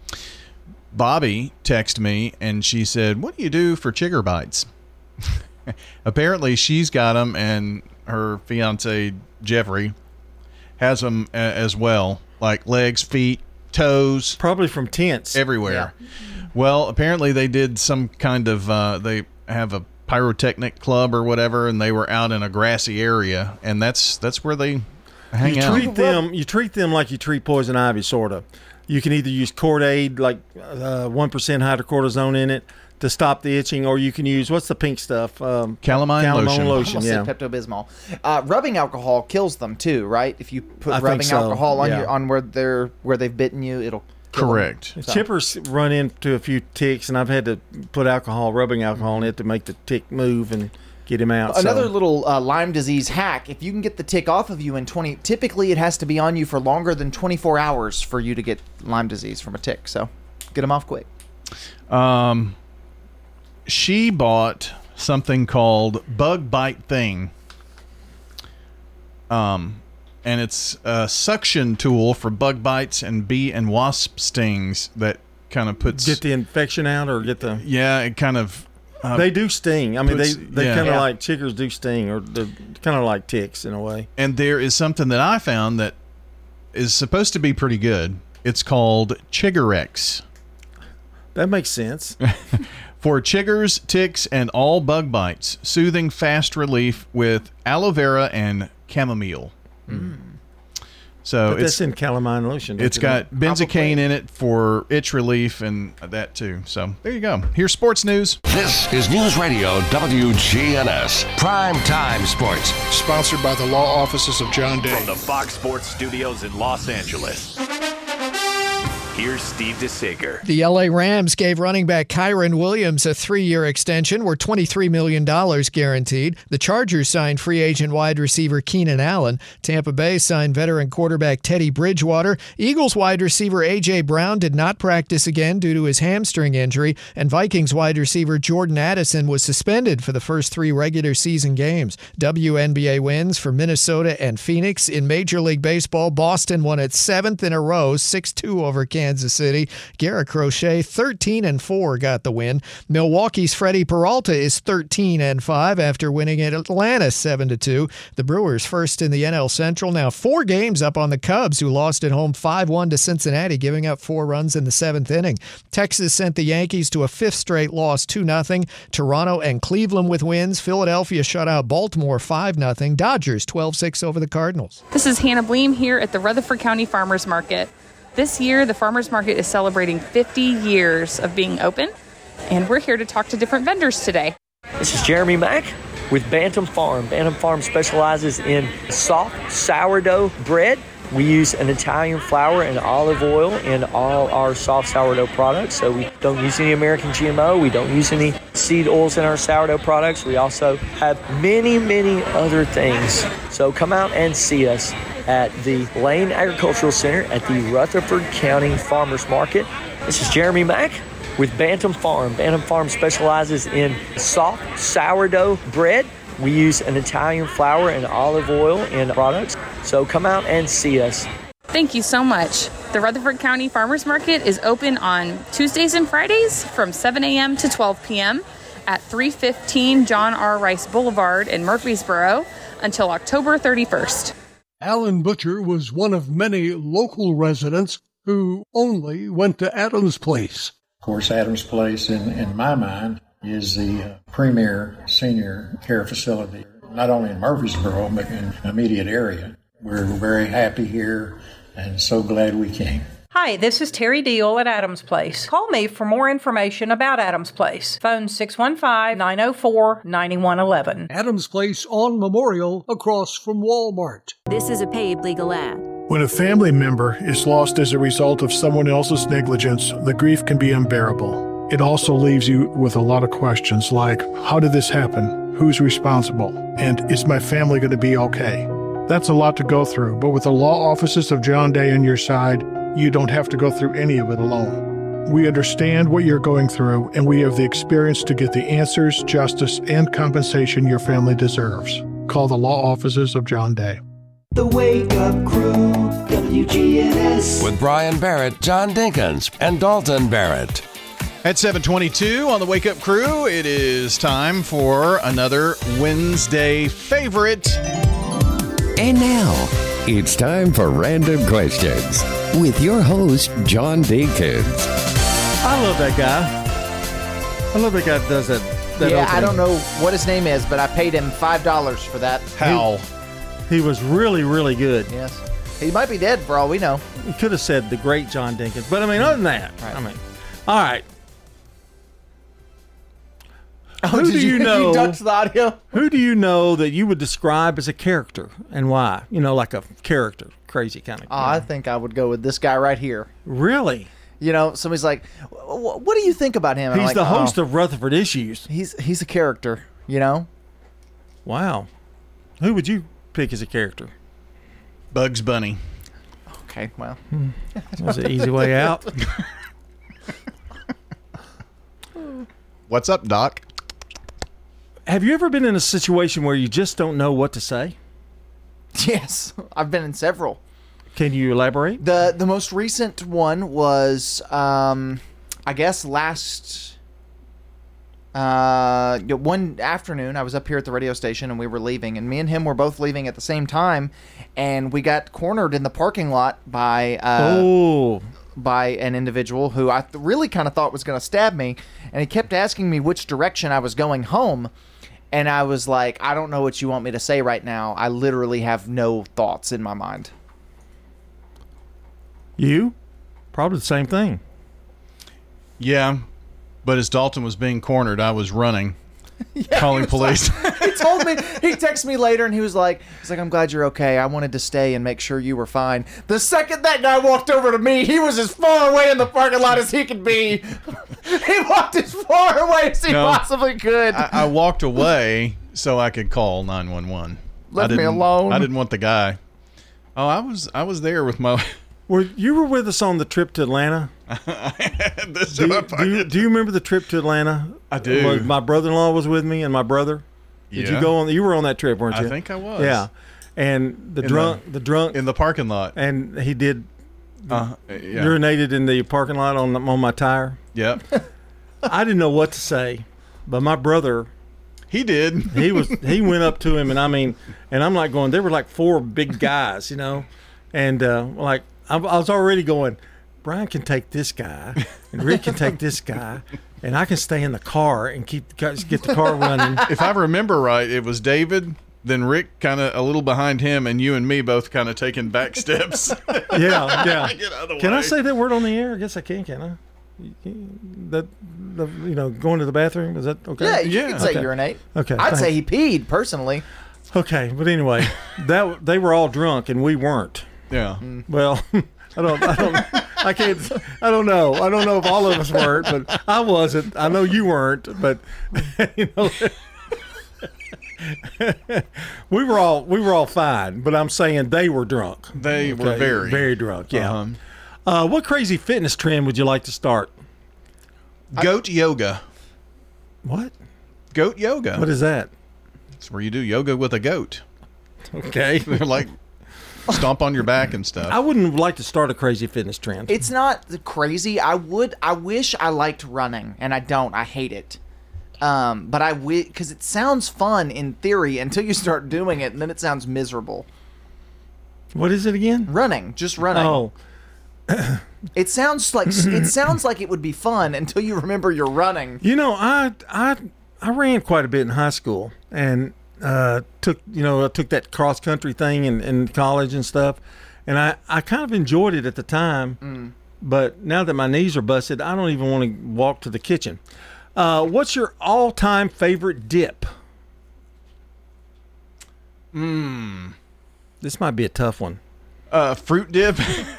Bobby texted me and she said, "What do you do for chigger bites?" Apparently, she's got them, and her fiance Jeffrey has them a- as well, like legs, feet, toes, probably from tents everywhere. Well, apparently they did some kind of uh, they have a pyrotechnic club or whatever, and they were out in a grassy area, and that's that's where they hang you out. treat them. You treat them like you treat poison ivy, sort of. You can either use Cordaid, like uh, one percent hydrocortisone in it, to stop the itching, or you can use what's the pink stuff? Um, Calamine lotion. lotion. Almost Yeah. said Pepto-Bismol. Uh, rubbing alcohol kills them too, right? If you put I think rubbing so, alcohol on yeah. your on where they're where they've bitten you, it'll kill Correct. them. So- Chippers run into a few ticks, and I've had to put alcohol, rubbing alcohol in it to make the tick move and get him out. Another so. little uh, Lyme disease hack: if you can get the tick off of you in twenty, typically it has to be on you for longer than twenty-four hours for you to get Lyme disease from a tick. So, get them off quick. Um, she bought something called Bug Bite Thing. Um, and it's a suction tool for bug bites and bee and wasp stings that kind of puts Get the infection out, or get the. yeah, it kind of. Uh, They do sting. I mean, puts- they they yeah. kind of Yeah. like chiggers do sting, or they're kind of like ticks in a way. And there is something that I found that is supposed to be pretty good. It's called Chiggerex. That makes sense. For chiggers, ticks, and all bug bites, soothing fast relief with aloe vera and chamomile. So But it's that's in calamine lotion. don't it's you got know? benzocaine in it for itch relief and that too. So there you go. Here's sports news. This is News Radio W G N S Prime Time Sports. Sponsored by the law offices of John Day. From the Fox Sports Studios in Los Angeles, here's Steve DeSager. The L A Rams gave running back Kyron Williams a three-year extension worth twenty-three million dollars guaranteed. The Chargers signed free agent wide receiver Keenan Allen. Tampa Bay signed veteran quarterback Teddy Bridgewater. Eagles wide receiver A J. Brown did not practice again due to his hamstring injury. And Vikings wide receiver Jordan Addison was suspended for the first three regular season games. W N B A wins for Minnesota and Phoenix. In Major League Baseball, Boston won its seventh in a row, six two over Kansas Kansas City. Garrett Crochet, thirteen and four, got the win. Milwaukee's Freddie Peralta is thirteen and five after winning at Atlanta seven to two. The Brewers first in the N L Central, now four games up on the Cubs, who lost at home five one to Cincinnati, giving up four runs in the seventh inning. Texas sent the Yankees to a fifth straight loss, two nothing. Toronto and Cleveland with wins. Philadelphia shut out Baltimore five nothing. Dodgers twelve six over the Cardinals. This is Hannah Bleem here at the Rutherford County Farmers Market. This year, the Farmers Market is celebrating fifty years of being open, and we're here to talk to different vendors today. This is Jeremy Mack with Bantam Farm. Bantam Farm specializes in soft sourdough bread We use an Italian flour and olive oil in all our soft sourdough products, so we don't use any American G M O. We don't use any seed oils in our sourdough products. We also have many, many other things. So come out and see us at the Lane Agricultural Center at the Rutherford County Farmers Market. This is Jeremy Mack with Bantam Farm. Bantam Farm specializes in soft sourdough bread. We use an Italian flour and olive oil in products. So come out and see us. Thank you so much. The Rutherford County Farmers Market is open on Tuesdays and Fridays from seven a.m. to twelve p.m. at three fifteen John R. Rice Boulevard in Murfreesboro until October thirty-first. Alan Butcher was one of many local residents who only went to Adams Place. Of course, Adams Place, in, in my mind, is the uh, premier senior care facility, not only in Murfreesboro, but in the immediate area. We're very happy here and so glad we came. Hi, this is Terry Deal at Adams Place. Call me for more information about Adams Place. Phone six one five, nine oh four, nine one one one. Adams Place on Memorial across from Walmart. This is a paid legal ad. When a family member is lost as a result of someone else's negligence, the grief can be unbearable. It also leaves you with a lot of questions like, how did this happen? Who's responsible? And is my family going to be okay? That's a lot to go through, but with the law offices of John Day on your side, you don't have to go through any of it alone. We understand what you're going through, and we have the experience to get the answers, justice, and compensation your family deserves. Call the law offices of John Day. The Wake Up Crew, W G N S. With Brian Barrett, John Dinkins, and Dalton Barrett. At seven twenty-two on the Wake Up Crew, it is time for another Wednesday favorite. And now, it's time for Random Questions with your host, John Dinkins. I love that guy. I love that guy that does that. that yeah, opening. I don't know what his name is, but I paid him five dollars for that. Hal. He, he was really, really good. Yes. He might be dead for all we know. He could have said the great John Dinkins. But, I mean, other than that, right. I mean, all right. Oh, who do you, you know? You ducked the audio? Who do you know that you would describe as a character and why? You know, like a character, crazy kind of. Oh, I think I would go with this guy right here. Really? You know, somebody's like, "What do you think about him?" And he's I'm the like, host oh, of Rutherford Issues. He's he's a character. You know. Wow. Who would you pick as a character? Bugs Bunny. Okay, well, hmm. That was an easy way out. What's up, Doc? Have you ever been in a situation where you just don't know what to say? Yes, I've been in several. Can you elaborate? The the most recent one was, um, I guess, last uh, one afternoon. I was up here at the radio station and we were leaving, and me and him were both leaving at the same time, and we got cornered in the parking lot by uh, oh. by an individual who I th- really kind of thought was going to stab me, and he kept asking me which direction I was going home. And I was like, I don't know what you want me to say right now. I literally have no thoughts in my mind. You? Probably the same thing. Yeah, but as Dalton was being cornered, I was running, yeah, calling he police. Like, he told me, he texted me later and he was like, he's like, I'm glad you're okay. I wanted to stay and make sure you were fine. The second that guy walked over to me, he was as far away in the parking lot as he could be. He walked as far away as he no, possibly could. I, I walked away so I could call nine one one. Left me alone. I didn't want the guy. Oh, I was I was there with my... Were you were with us on the trip to Atlanta? this do, you, do, you, do you remember the trip to Atlanta? I do. My brother-in-law was with me and my brother. Did yeah. you go on? You were on that trip, weren't you? I think I was. Yeah. And the in drunk, the, the drunk in the parking lot, and he did uh, yeah. urinated in the parking lot on on my tire. Yep. I didn't know what to say, but my brother, he did. He was he went up to him, and I mean, and I'm like going. There were like four big guys, you know, and uh, like I, I was already going. Brian can take this guy, and Rick can take this guy, and I can stay in the car and keep get the car running. If I remember right, it was David, then Rick kind of a little behind him, and you and me both kind of taking back steps. yeah, yeah. Get out of the can way. I say that word on the air? I guess I can, can I? That, the, you know, going to the bathroom, is that okay? Yeah, you yeah. can say okay. urinate. Okay, I'd thanks. say he peed personally. Okay, but anyway, that they were all drunk and we weren't. Yeah. Well, I don't, I don't, I can't, I don't know. I don't know if all of us weren't, but I wasn't. I know you weren't, but you know, we were all, we were all fine. But I'm saying they were drunk. They okay? were very, very drunk. Yeah. Uh-huh. Uh, what crazy fitness trend would you like to start? Goat I, yoga. What? Goat yoga. What is that? It's where you do yoga with a goat. Okay. They're like stomp on your back and stuff. I wouldn't like to start a crazy fitness trend. It's not crazy. I would. I wish I liked running, and I don't. I hate it. Um, but I wish because it sounds fun in theory until you start doing it, and then it sounds miserable. What is it again? Running, just running. Oh. It sounds like it sounds like it would be fun until you remember you're running. You know, I I I ran quite a bit in high school, and uh, took you know I took that cross country thing in, in college and stuff, and I, I kind of enjoyed it at the time. Mm. But now that my knees are busted, I don't even want to walk to the kitchen. Uh, what's your all-time favorite dip? Hmm. This might be a tough one. Uh, fruit dip.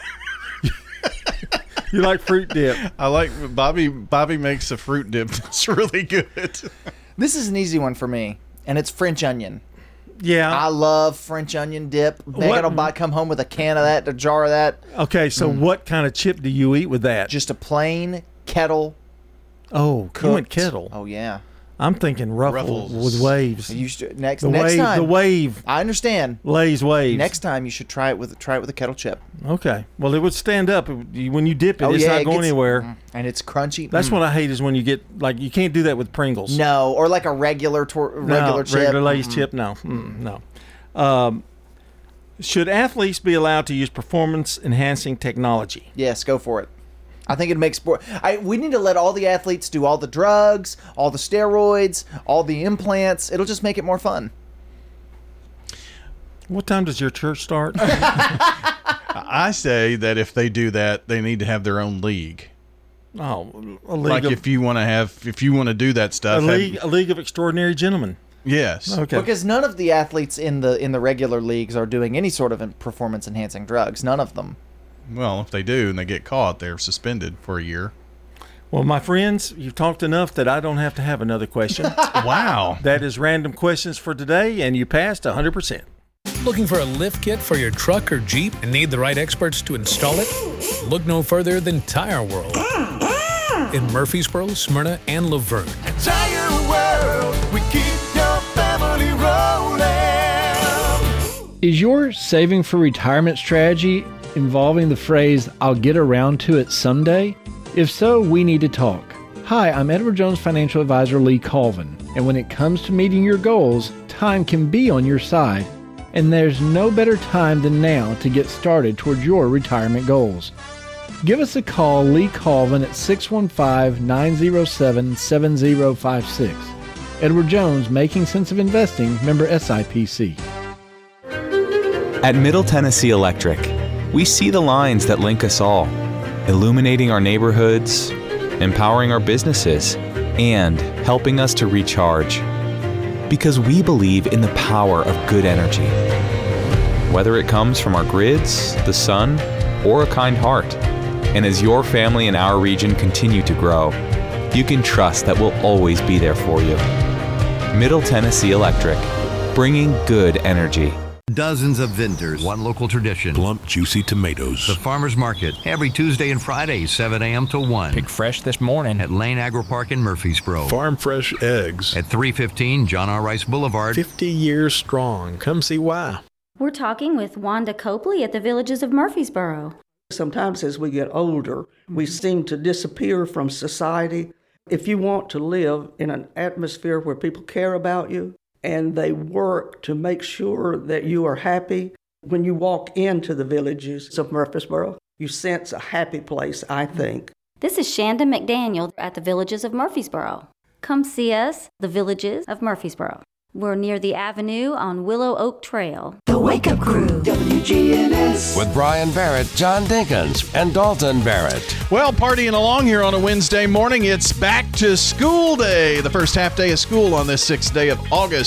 You like fruit dip? I like Bobby. Bobby makes a fruit dip that's really good. This is an easy one for me, and it's French onion. Yeah, I love French onion dip. Megan will buy, come home with a can of that, a jar of that. Okay, so mm. what kind of chip do you eat with that? Just a plain kettle. Oh, cooked. You went kettle. Oh yeah. I'm thinking ruffles, ruffles. with waves. You should, next the next wave, time the wave. I understand. Lay's waves. Next time you should try it with try it with a kettle chip. Okay. Well, it would stand up when you dip it. Oh, it's yeah, not it going gets, anywhere, and it's crunchy. That's mm. what I hate is when you get like you can't do that with Pringles. No, or like a regular tor- regular no, chip. Regular Lay's mm-hmm. chip. No, mm, no. Um, should athletes be allowed to use performance enhancing technology? Yes, go for it. I think it makes sport. I we need to let all the athletes do all the drugs, all the steroids, all the implants. It'll just make it more fun. What time does your church start? I say that if they do that, they need to have their own league. Oh, a league like of, if you want to have, if you want to do that stuff, a league, have, a league of extraordinary gentlemen. Yes. Okay. Because none of the athletes in the in the regular leagues are doing any sort of performance enhancing drugs. None of them. Well, if they do and they get caught, they're suspended for a year. Well, my friends, you've talked enough that I don't have to have another question. Wow. That is random questions for today, and you passed one hundred percent. Looking for a lift kit for your truck or Jeep and need the right experts to install it? Look no further than Tire World in Murfreesboro, Smyrna, and Laverne. Tire World, we keep your family rolling. Is your saving for retirement strategy involving the phrase, I'll get around to it someday? If so, we need to talk. Hi, I'm Edward Jones Financial Advisor Lee Colvin, and when it comes to meeting your goals, time can be on your side, and there's no better time than now to get started towards your retirement goals. Give us a call, Lee Colvin, at six one five, nine zero seven, seven zero five six. Edward Jones, Making Sense of Investing, member S I P C. At Middle Tennessee Electric, we see the lines that link us all, illuminating our neighborhoods, empowering our businesses, and helping us to recharge. Because we believe in the power of good energy. Whether it comes from our grids, the sun, or a kind heart. And as your family and our region continue to grow, you can trust that we'll always be there for you. Middle Tennessee Electric, bringing good energy. Dozens of vendors, one local tradition. Plump, juicy tomatoes. The Farmers Market, every Tuesday and Friday, seven a.m. to one. Pick fresh this morning. At Lane Agri Park in Murfreesboro. Farm fresh eggs. At three fifteen John R. Rice Boulevard. fifty years strong. Come see why. We're talking with Wanda Copley at the Villages of Murfreesboro. Sometimes as we get older, we seem to disappear from society. If you want to live in an atmosphere where people care about you, and they work to make sure that you are happy. When you walk into the Villages of Murfreesboro, you sense a happy place, I think. This is Shanda McDaniel at the Villages of Murfreesboro. Come see us, the Villages of Murfreesboro. We're near the Avenue on Willow Oak Trail. The Wake Up Crew, W G N S. With Brian Barrett, John Dinkins, and Dalton Barrett. Well, partying along here on a Wednesday morning, it's back to school day. The first half day of school on this sixth day of August.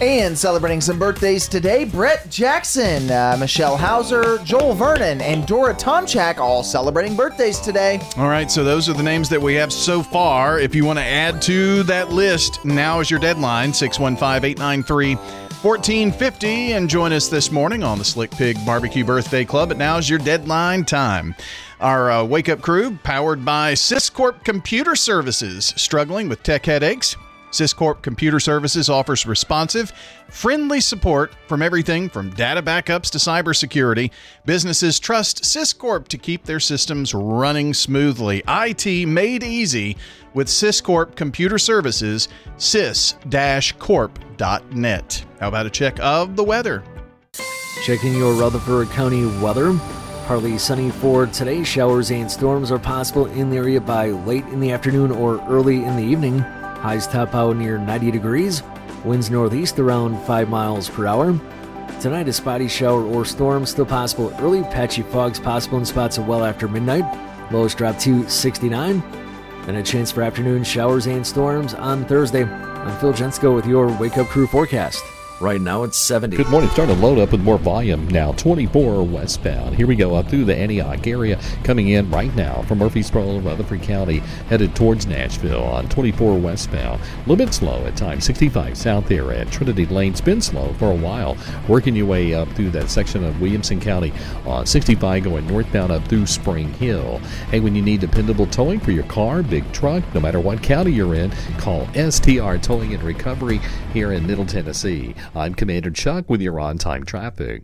And celebrating some birthdays today, Brett Jackson, uh, Michelle Hauser, Joel Vernon, and Dora Tomchak all celebrating birthdays today. All right, so those are the names that we have so far. If you want to add to that list, now is your deadline, six one five, eight nine three, one four five zero, and join us this morning on the Slick Pig Barbecue Birthday Club. But now's your deadline time. Our uh, wake-up crew, powered by Syscorp Computer Services, struggling with tech headaches. Syscorp Computer Services offers responsive, friendly support from everything from data backups to cybersecurity. Businesses trust Syscorp to keep their systems running smoothly. I T made easy with Syscorp Computer Services, sys dash corp dot net. How about a check of the weather? Checking your Rutherford County weather. Partly sunny for today. Showers and storms are possible in the area by late in the afternoon or early in the evening. Highs top out near ninety degrees. Winds northeast around five miles per hour. Tonight, a spotty shower or storm still possible early. Patchy fogs possible in spots well after midnight. Lows drop to sixty-nine. And a chance for afternoon showers and storms on Thursday. I'm Phil Jensko with your Wake Up Crew forecast. Right now it's seventy. Good morning. Starting to load up with more volume now. twenty-four westbound. Here we go up through the Antioch area. Coming in right now from Murfreesboro, Rutherford County, headed towards Nashville on twenty-four westbound. A little bit slow at times. sixty-five south there at Trinity Lane. It's been slow for a while. Working your way up through that section of Williamson County on sixty-five going northbound up through Spring Hill. Hey, when you need dependable towing for your car, big truck, no matter what county you're in, call S T R Towing and Recovery here in Middle Tennessee. I'm Commander Chuck with your on-time traffic.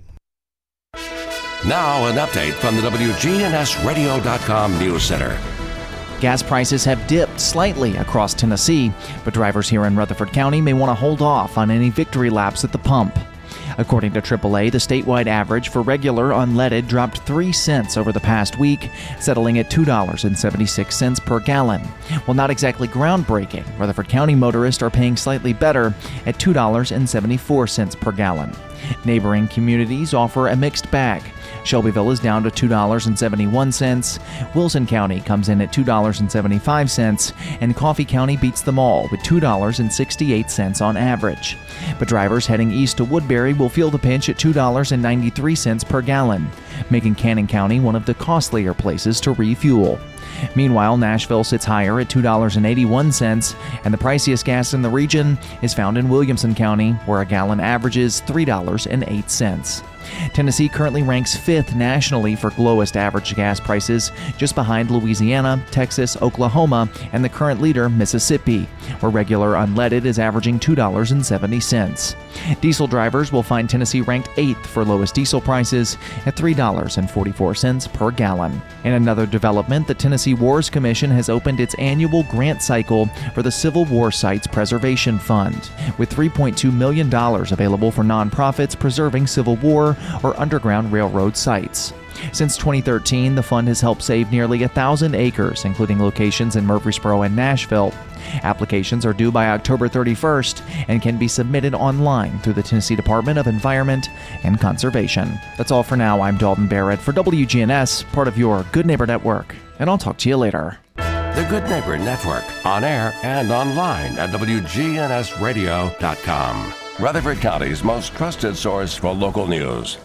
Now an update from the W G N S radio dot com News Center. Gas prices have dipped slightly across Tennessee, but drivers here in Rutherford County may want to hold off on any victory laps at the pump. According to triple A, the statewide average for regular unleaded dropped three cents over the past week, settling at two dollars and seventy-six cents per gallon. While not exactly groundbreaking, Rutherford County motorists are paying slightly better at two dollars and seventy-four cents per gallon. Neighboring communities offer a mixed bag. Shelbyville is down to two dollars and seventy-one cents. Wilson County comes in at two dollars and seventy-five cents, and Coffee County beats them all with two dollars and sixty-eight cents on average. But drivers heading east to Woodbury will feel the pinch at two dollars and ninety-three cents per gallon, making Cannon County one of the costlier places to refuel. Meanwhile, Nashville sits higher at two dollars and eighty-one cents, and the priciest gas in the region is found in Williamson County, where a gallon averages three dollars and eight cents. Tennessee currently ranks fifth nationally for lowest average gas prices, just behind Louisiana, Texas, Oklahoma, and the current leader, Mississippi, where regular unleaded is averaging two dollars and seventy cents. Diesel drivers will find Tennessee ranked eighth for lowest diesel prices at three dollars and forty-four cents per gallon. In another development, the Tennessee Wars Commission has opened its annual grant cycle for the Civil War Sites Preservation Fund, with three point two million dollars available for nonprofits preserving Civil War or Underground Railroad sites. Since twenty thirteen, the fund has helped save nearly one thousand acres, including locations in Murfreesboro and Nashville. Applications are due by October thirty-first and can be submitted online through the Tennessee Department of Environment and Conservation. That's all for now. I'm Dalton Barrett for W G N S, part of your Good Neighbor Network, and I'll talk to you later. The Good Neighbor Network, on air and online at W G N S radio dot com. Rutherford County's most trusted source for local news.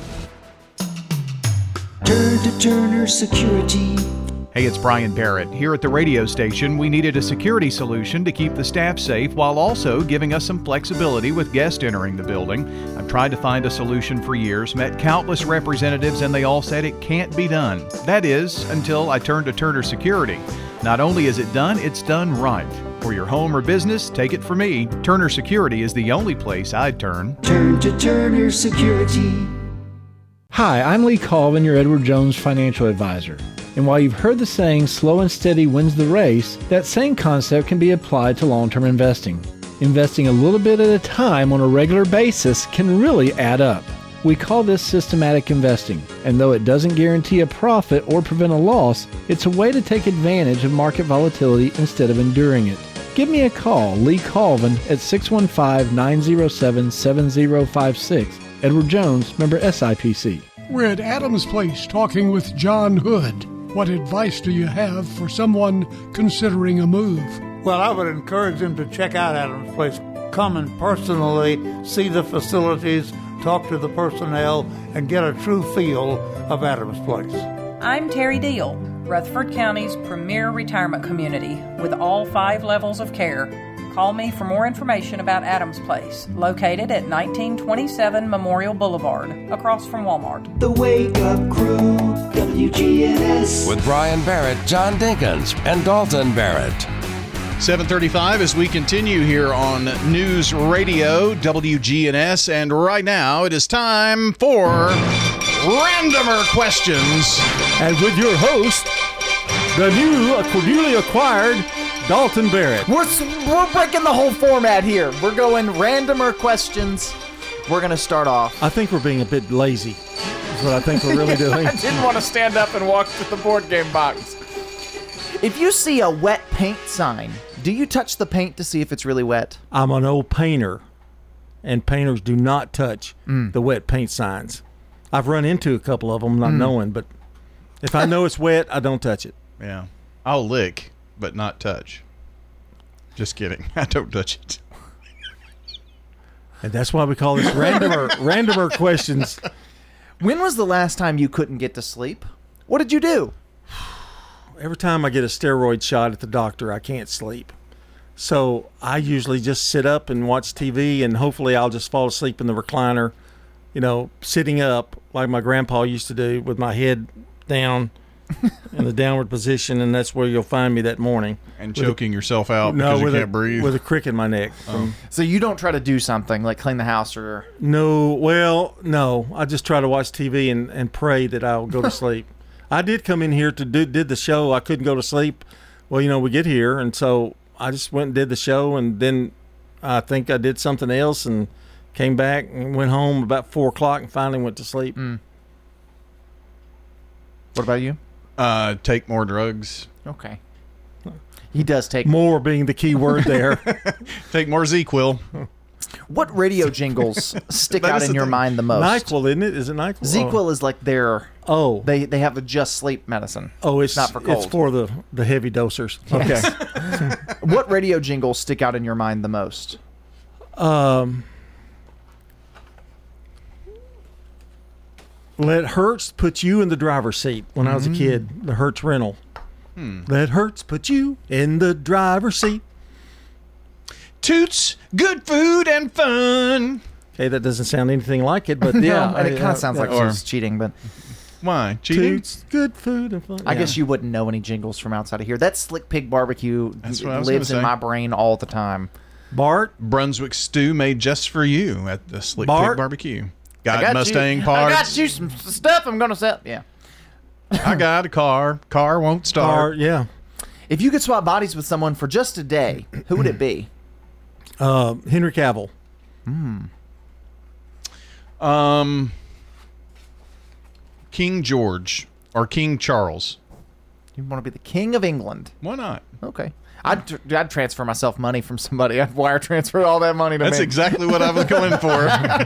Turn to Turner Security. Hey, it's Brian Barrett. Here at the radio station, we needed a security solution to keep the staff safe while also giving us some flexibility with guests entering the building. I've tried to find a solution for years, met countless representatives, and they all said it can't be done. That is, until I turned to Turner Security. Not only is it done, it's done right. For your home or business, take it from me, Turner Security is the only place I'd turn. Turn to Turner Security. Hi, I'm Lee Colvin, your Edward Jones financial advisor. And while you've heard the saying, slow and steady wins the race, that same concept can be applied to long-term investing. Investing a little bit at a time on a regular basis can really add up. We call this systematic investing, and though it doesn't guarantee a profit or prevent a loss, it's a way to take advantage of market volatility instead of enduring it. Give me a call, Lee Colvin, at six one five, nine zero seven, seven zero five six. Edward Jones, member S I P C. We're at Adams Place talking with John Hood. What advice do you have for someone considering a move? Well, I would encourage them to check out Adams Place. come and personally see the facilities, talk to the personnel, and get a true feel of Adams Place. I'm Terry Deal, Rutherford County's premier retirement community with all five levels of care. Call me for more information about Adams Place, located at nineteen twenty-seven Memorial Boulevard, across from Walmart. The Wake Up Crew, W G N S. With Brian Barrett, John Dinkins, and Dalton Barrett. seven thirty-five as we continue here on News Radio, W G N S. And right now it is time for Randomer Questions. And with your host, the new, newly acquired Dalton Barrett. We're, we're breaking the whole format here. We're going randomer questions. We're going to start off. I think we're being a bit lazy. That's what I think we're really doing. I didn't want to stand up and walk to the board game box. If you see a wet paint sign, do you touch the paint to see if it's really wet? I'm an old painter, and painters do not touch Mm. the wet paint signs. I've run into a couple of them not Mm. knowing, but if I know it's wet, I don't touch it. Yeah. I'll lick, but not touch. Just kidding. I don't touch it. And that's why we call this randomer, randomer questions. When was the last time you couldn't get to sleep? What did you do? Every time I get a steroid shot at the doctor, I can't sleep. So I usually just sit up and watch T V, and hopefully I'll just fall asleep in the recliner, you know, sitting up like my grandpa used to do with my head down in the downward position, and that's where you'll find me that morning. And With choking a, yourself out no, because you with can't a, breathe. With a crick in my neck. From, So you don't try to do something like clean the house or... no, well, no. I just try to watch T V and, and pray that I'll go to sleep. I did come in here to do did the show. I couldn't go to sleep. Well, you know, we get here, and so I just went and did the show, and then I think I did something else and came back and went home about four o'clock and finally went to sleep. Mm. What about you? Uh, take more drugs. Okay. He does take... More being the key word there. Take more ZzzQuil. What radio jingles stick That out is in the your thing. mind the most? NyQuil, isn't it? Is it NyQuil? ZzzQuil is like their... Oh. They they have a just sleep medicine. Oh, it's not for cold. It's for the, the heavy dosers. Yes. Okay. What radio jingles stick out in your mind the most? Um, Let Hertz put you in the driver's seat when I was a Mm. kid. The Hertz rental. Hmm. Let Hertz put you in the driver's seat. Toots, good food and fun. Okay, that doesn't sound anything like it, but yeah. No, and it I- kind I- of sounds like or- she's cheating, but Why? Cheating? Toots, good food and fun. I Yeah. guess you wouldn't know any jingles from outside of here. That Slick Pig Barbecue That's what I was lives gonna in say. my brain all the time. Bart, Brunswick stew made just for you at the Slick Bart? Pig Barbecue. I Got, got Mustang you, parts. I got you some stuff I'm going to sell. Yeah. I got a car. Car won't start. Bart, yeah. If you could swap bodies with someone for just a day, who would it be? Uh, Henry Cavill. Um, King George or King Charles. You want to be the king of England. Why not? Okay. I'd, tr- I'd transfer myself money from somebody. I'd wire transfer all that money to That's me. exactly what I was going for.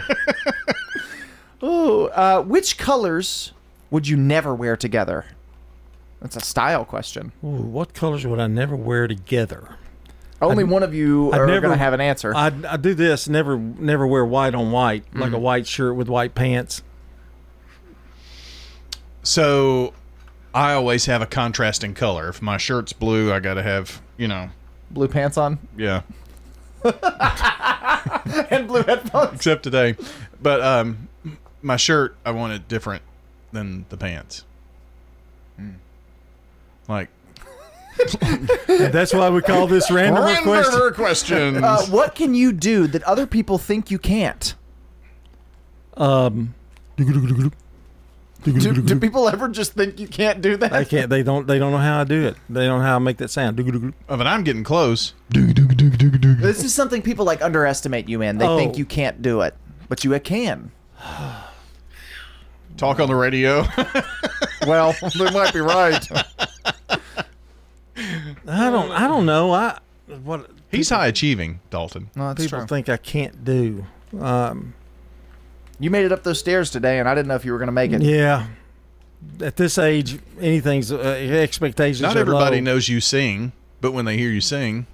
Ooh, uh, which colors would you never wear together? That's a style question. Ooh, what colors would I never wear together? Only I'd- one of you I'd are never- going to have an answer. I I do this. Never never wear white on white, like a white shirt with white pants. So I always have a contrasting color. If my shirt's blue, I got to have, you know, Blue pants on yeah. and blue headphones. Except today. But um, my shirt, I want it different than the pants. Like, And that's why we call this random question. Randomer questions. Uh, what can you do that other people think you can't? Um, Do, do people ever just think you can't do that? they can't. They don't. They don't know how I do it. They don't know how I make that sound. Oh, but I'm getting close. This is something people like underestimate you in. They Oh. think you can't do it, but you can. Talk on the radio. Well, they might be right. I don't. I don't know. I what He's high achieving, Dalton. No, that's people true. think I can't do. Um, You made it up those stairs today, and I didn't know if you were going to make it. yeah. At this age, anything's uh, expectations. Not are everybody low. knows you sing, but when they hear you sing,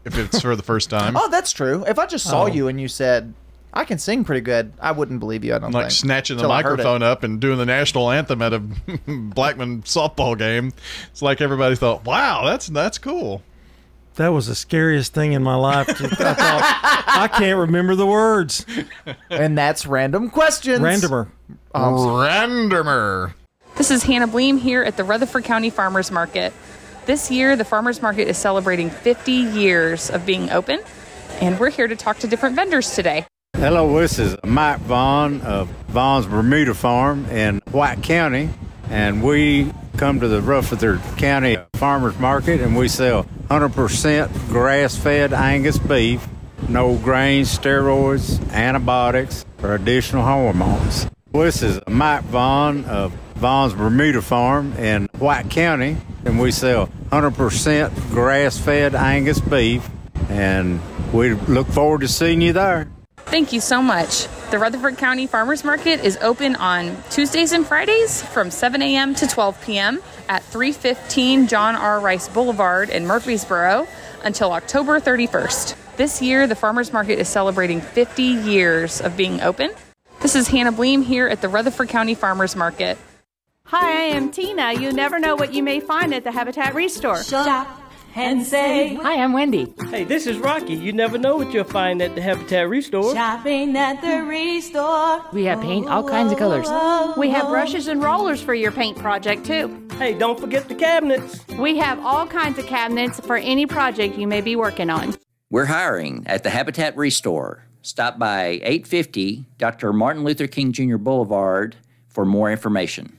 if it's for the first time. Oh, that's true. If I just saw Oh. you and you said, I can sing pretty good, I wouldn't believe you, I don't Like think. snatching the Till I heard it. microphone up and doing the national anthem at a Blackman softball game. It's like everybody thought, wow, that's that's cool. That was the scariest thing in my life. I thought, I can't remember the words. And that's Random Questions. Randomer. Um, Randomer. This is Hannah Bleem here at the Rutherford County Farmers Market. This year, the Farmers Market is celebrating fifty years of being open, and we're here to talk to different vendors today. Hello, this is Mike Vaughn of Vaughn's Bermuda Farm in White County, and we come to the Rutherford County Farmers Market, and we sell one hundred percent grass-fed Angus beef, no grains, steroids, antibiotics, or additional hormones. This is Mike Vaughn of Vaughn's Bermuda Farm in White County, and we sell one hundred percent grass-fed Angus beef, and we look forward to seeing you there. Thank you so much. The Rutherford County Farmers Market is open on Tuesdays and Fridays from seven a.m. to twelve p.m. at three fifteen John R. Rice Boulevard in Murfreesboro until October thirty-first. This year, the Farmers Market is celebrating fifty years of being open. This is Hannah Bleem here at the Rutherford County Farmers Market. Hi, I am Tina. You never know what you may find at the Habitat Restore. Shop and save. Hi, I'm Wendy. Hey, this is Rocky. You never know what you'll find at the Habitat Restore. Shopping at the Restore. We have paint, all kinds of colors. We have brushes and rollers for your paint project, too. Hey, don't forget the cabinets. We have all kinds of cabinets for any project you may be working on. We're hiring at the Habitat Restore. Stop by eight fifty Doctor Martin Luther King Junior Boulevard for more information.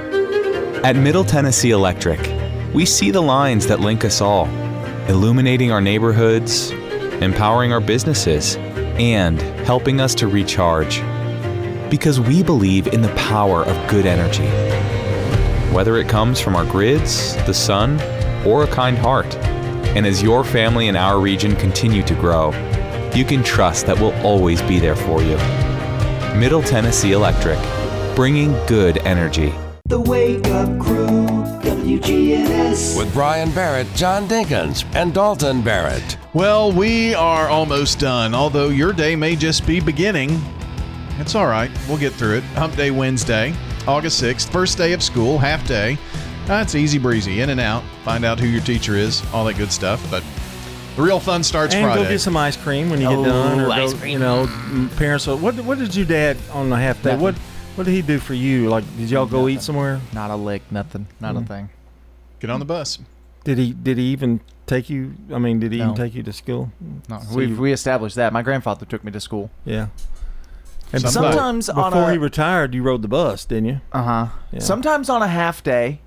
At Middle Tennessee Electric, we see the lines that link us all, illuminating our neighborhoods, empowering our businesses, and helping us to recharge. Because we believe in the power of good energy. Whether it comes from our grids, the sun, or a kind heart. And as your family and our region continue to grow, you can trust that we'll always be there for you. Middle Tennessee Electric, bringing good energy. The Wake Up Crew, W G N S. With Brian Barrett, John Dinkins, and Dalton Barrett. Well, we are almost done, although your day may just be beginning. It's all right. We'll get through it. Hump Day Wednesday, August sixth, first day of school, half day. That's easy breezy, in and out. Find out who your teacher is, all that good stuff. But the real fun starts and Friday. go get some ice cream when you Oh, get done. Or ice go, cream. You know, parents. What What did your dad on the half day? Nothing. What What did he do for you? Like, did y'all go eat somewhere? Not a lick, nothing, not Mm. a thing. Get on the bus. Did he Did he even take you? I mean, did he No. even take you to school? No, So we you- we established that. My grandfather took me to school. Yeah. And Sometimes before, on before a- he retired, you rode the bus, didn't you? Uh huh. Yeah. Sometimes on a half day,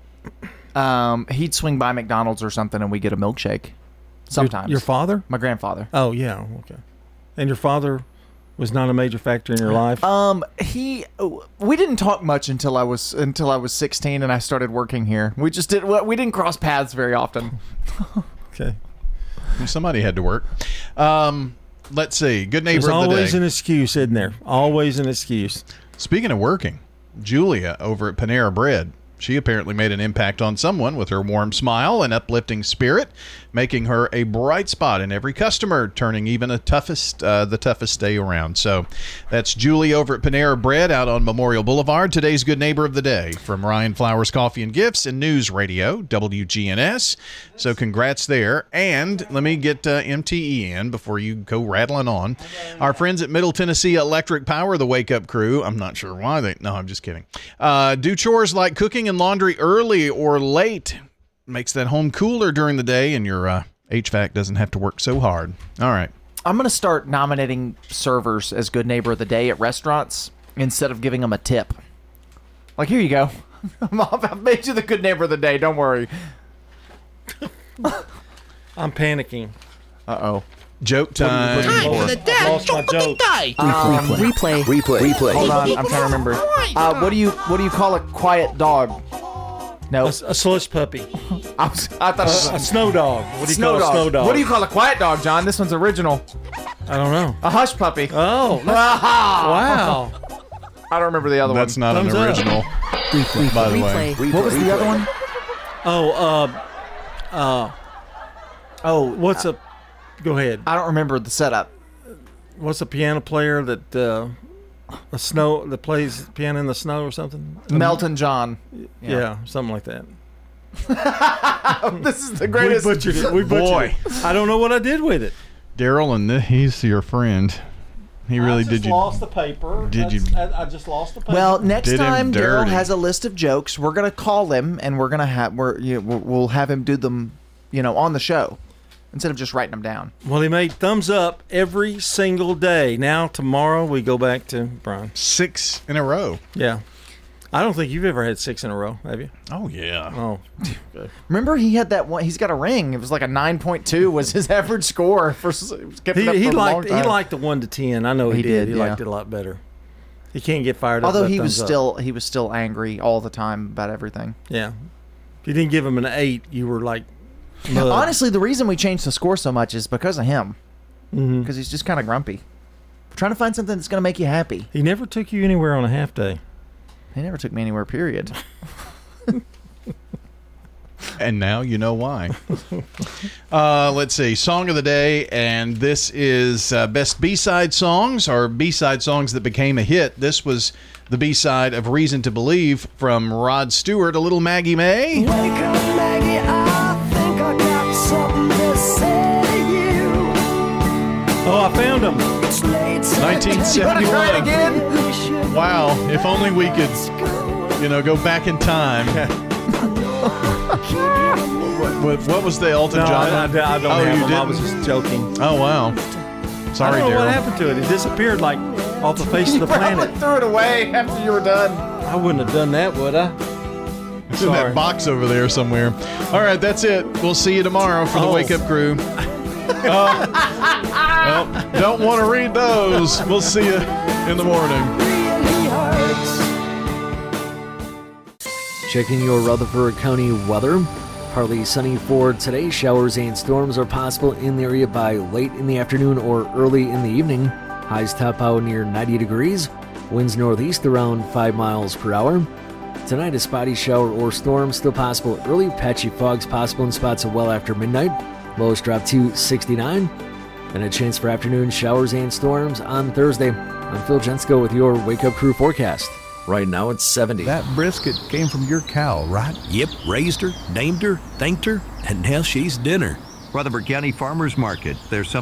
um, he'd swing by McDonald's or something, and we get a milkshake. Sometimes. Your, your father? My grandfather. Oh yeah. Okay. And your father was not a major factor in your life. Um, he, we didn't talk much until I was until I was sixteen, and I started working here. We just did. We didn't cross paths very often. Okay. Well, somebody had to work. Um, let's see. Good neighbor There's of the always day. an excuse, isn't there? Always an excuse. Speaking of working, Julia over at Panera Bread. She apparently made an impact on someone with her warm smile and uplifting spirit, making her a bright spot in every customer, turning even a toughest, uh, the toughest day around. So that's Julie over at Panera Bread out on Memorial Boulevard. Today's Good Neighbor of the Day from Ryan Flowers Coffee and Gifts and News Radio, W G N S. So congrats there. And let me get uh, M T E in before you go rattling on. Our friends at Middle Tennessee Electric Power, the Wake Up Crew. I'm not sure why they, no, I'm just kidding. Uh, do chores like cooking and laundry early or late. Makes that home cooler during the day, and your uh, H V A C doesn't have to work so hard. All right. I'm gonna start nominating servers as Good Neighbor of the Day at restaurants instead of giving them a tip. Like, here you go. I've made you the Good Neighbor of the Day. Don't worry. I'm panicking. Uh oh. Joke time. Time for the dad lost my joke. Um, Replay. Replay. Replay. Hold on, I'm trying to remember. Uh, what do you what do you call a quiet dog? No, A, a slush puppy. I, was, I thought it was A, a snow dog. What do you snow call dog. a snow dog? What do you call a quiet dog, John? This one's original. I don't know. A hush puppy. Oh, wow. I don't remember the other That's one. not Thumbs an up. original, Replay. by the way. Replay. What was the other one? Oh, uh, uh, Oh, what's a Go ahead. I don't remember the setup. What's a piano player that uh, a snow that plays piano in the snow or something? Melton John. Yeah, yeah something like that. This is the greatest. We butchered it. We butchered Boy. it. I don't know what I did with it. Daryl, and the, he's your friend. He really I just did you. lost the paper. Did That's, you? I, I just lost the paper. Well, next Did him time Daryl dirty. has a list of jokes, we're gonna call him and we're gonna have we're you know, we'll have him do them, you know, on the show instead of just writing them down. Well, he made thumbs up every single day. Now tomorrow we go back to Brian. Six in a row. Yeah. I don't think you've ever had six in a row, have you? Oh yeah. Oh. Okay. Remember, he had that one. He's got a ring. It was like a nine point two was his average score for. Kept it up He, he for a long liked he time. liked the one to ten. I know he, He did. did, He yeah. liked it a lot better. He can't get fired up. Although by he was thumbs up. still he was still angry all the time about everything. Yeah. If you didn't give him an eight, you were like. mud. Honestly, the reason we changed the score so much is because of him. Because Mhm. he's just kind of grumpy. We're trying to find something that's going to make you happy. He never took you anywhere on a half day. He never took me anywhere. Period. And now you know why. uh, let's see. Song of the day, and this is uh, best B-side songs or B-side songs that became a hit. This was the B-side of Reason to Believe from Rod Stewart, A Little Maggie May. Wake up, Maggie, I think I got something to say to you. Oh, I found him. nineteen seventy-one. Wow, if only we could, you know, go back in time. what, what, what was the Elton No, John? I, I, I don't oh, have you him. I didn't? was just joking. Oh, wow. Sorry, I don't know what Daryl. happened to it. It disappeared like off the face of the planet. Threw it away after you were done. I wouldn't have done that, would I? It's in that box over there somewhere. All right, that's it. We'll see you tomorrow for the Oh. Wake Up Crew. Uh, well, don't want to read those. We'll see you in the morning. Checking your Rutherford County weather. Partly sunny for today. Showers and storms are possible in the area by late in the afternoon or early in the evening. Highs top out near ninety degrees. Winds northeast around five miles per hour. Tonight, a spotty shower or storm still possible early. Patchy fogs possible in spots well after midnight. Lows drop to sixty-nine. And a chance for afternoon showers and storms on Thursday. I'm Phil Jensko with your Wake Up Crew forecast. Right now it's seventy. That brisket came from your cow, right? Yep, raised her, named her, thanked her, and now she's dinner. Rutherford County Farmers Market. There's something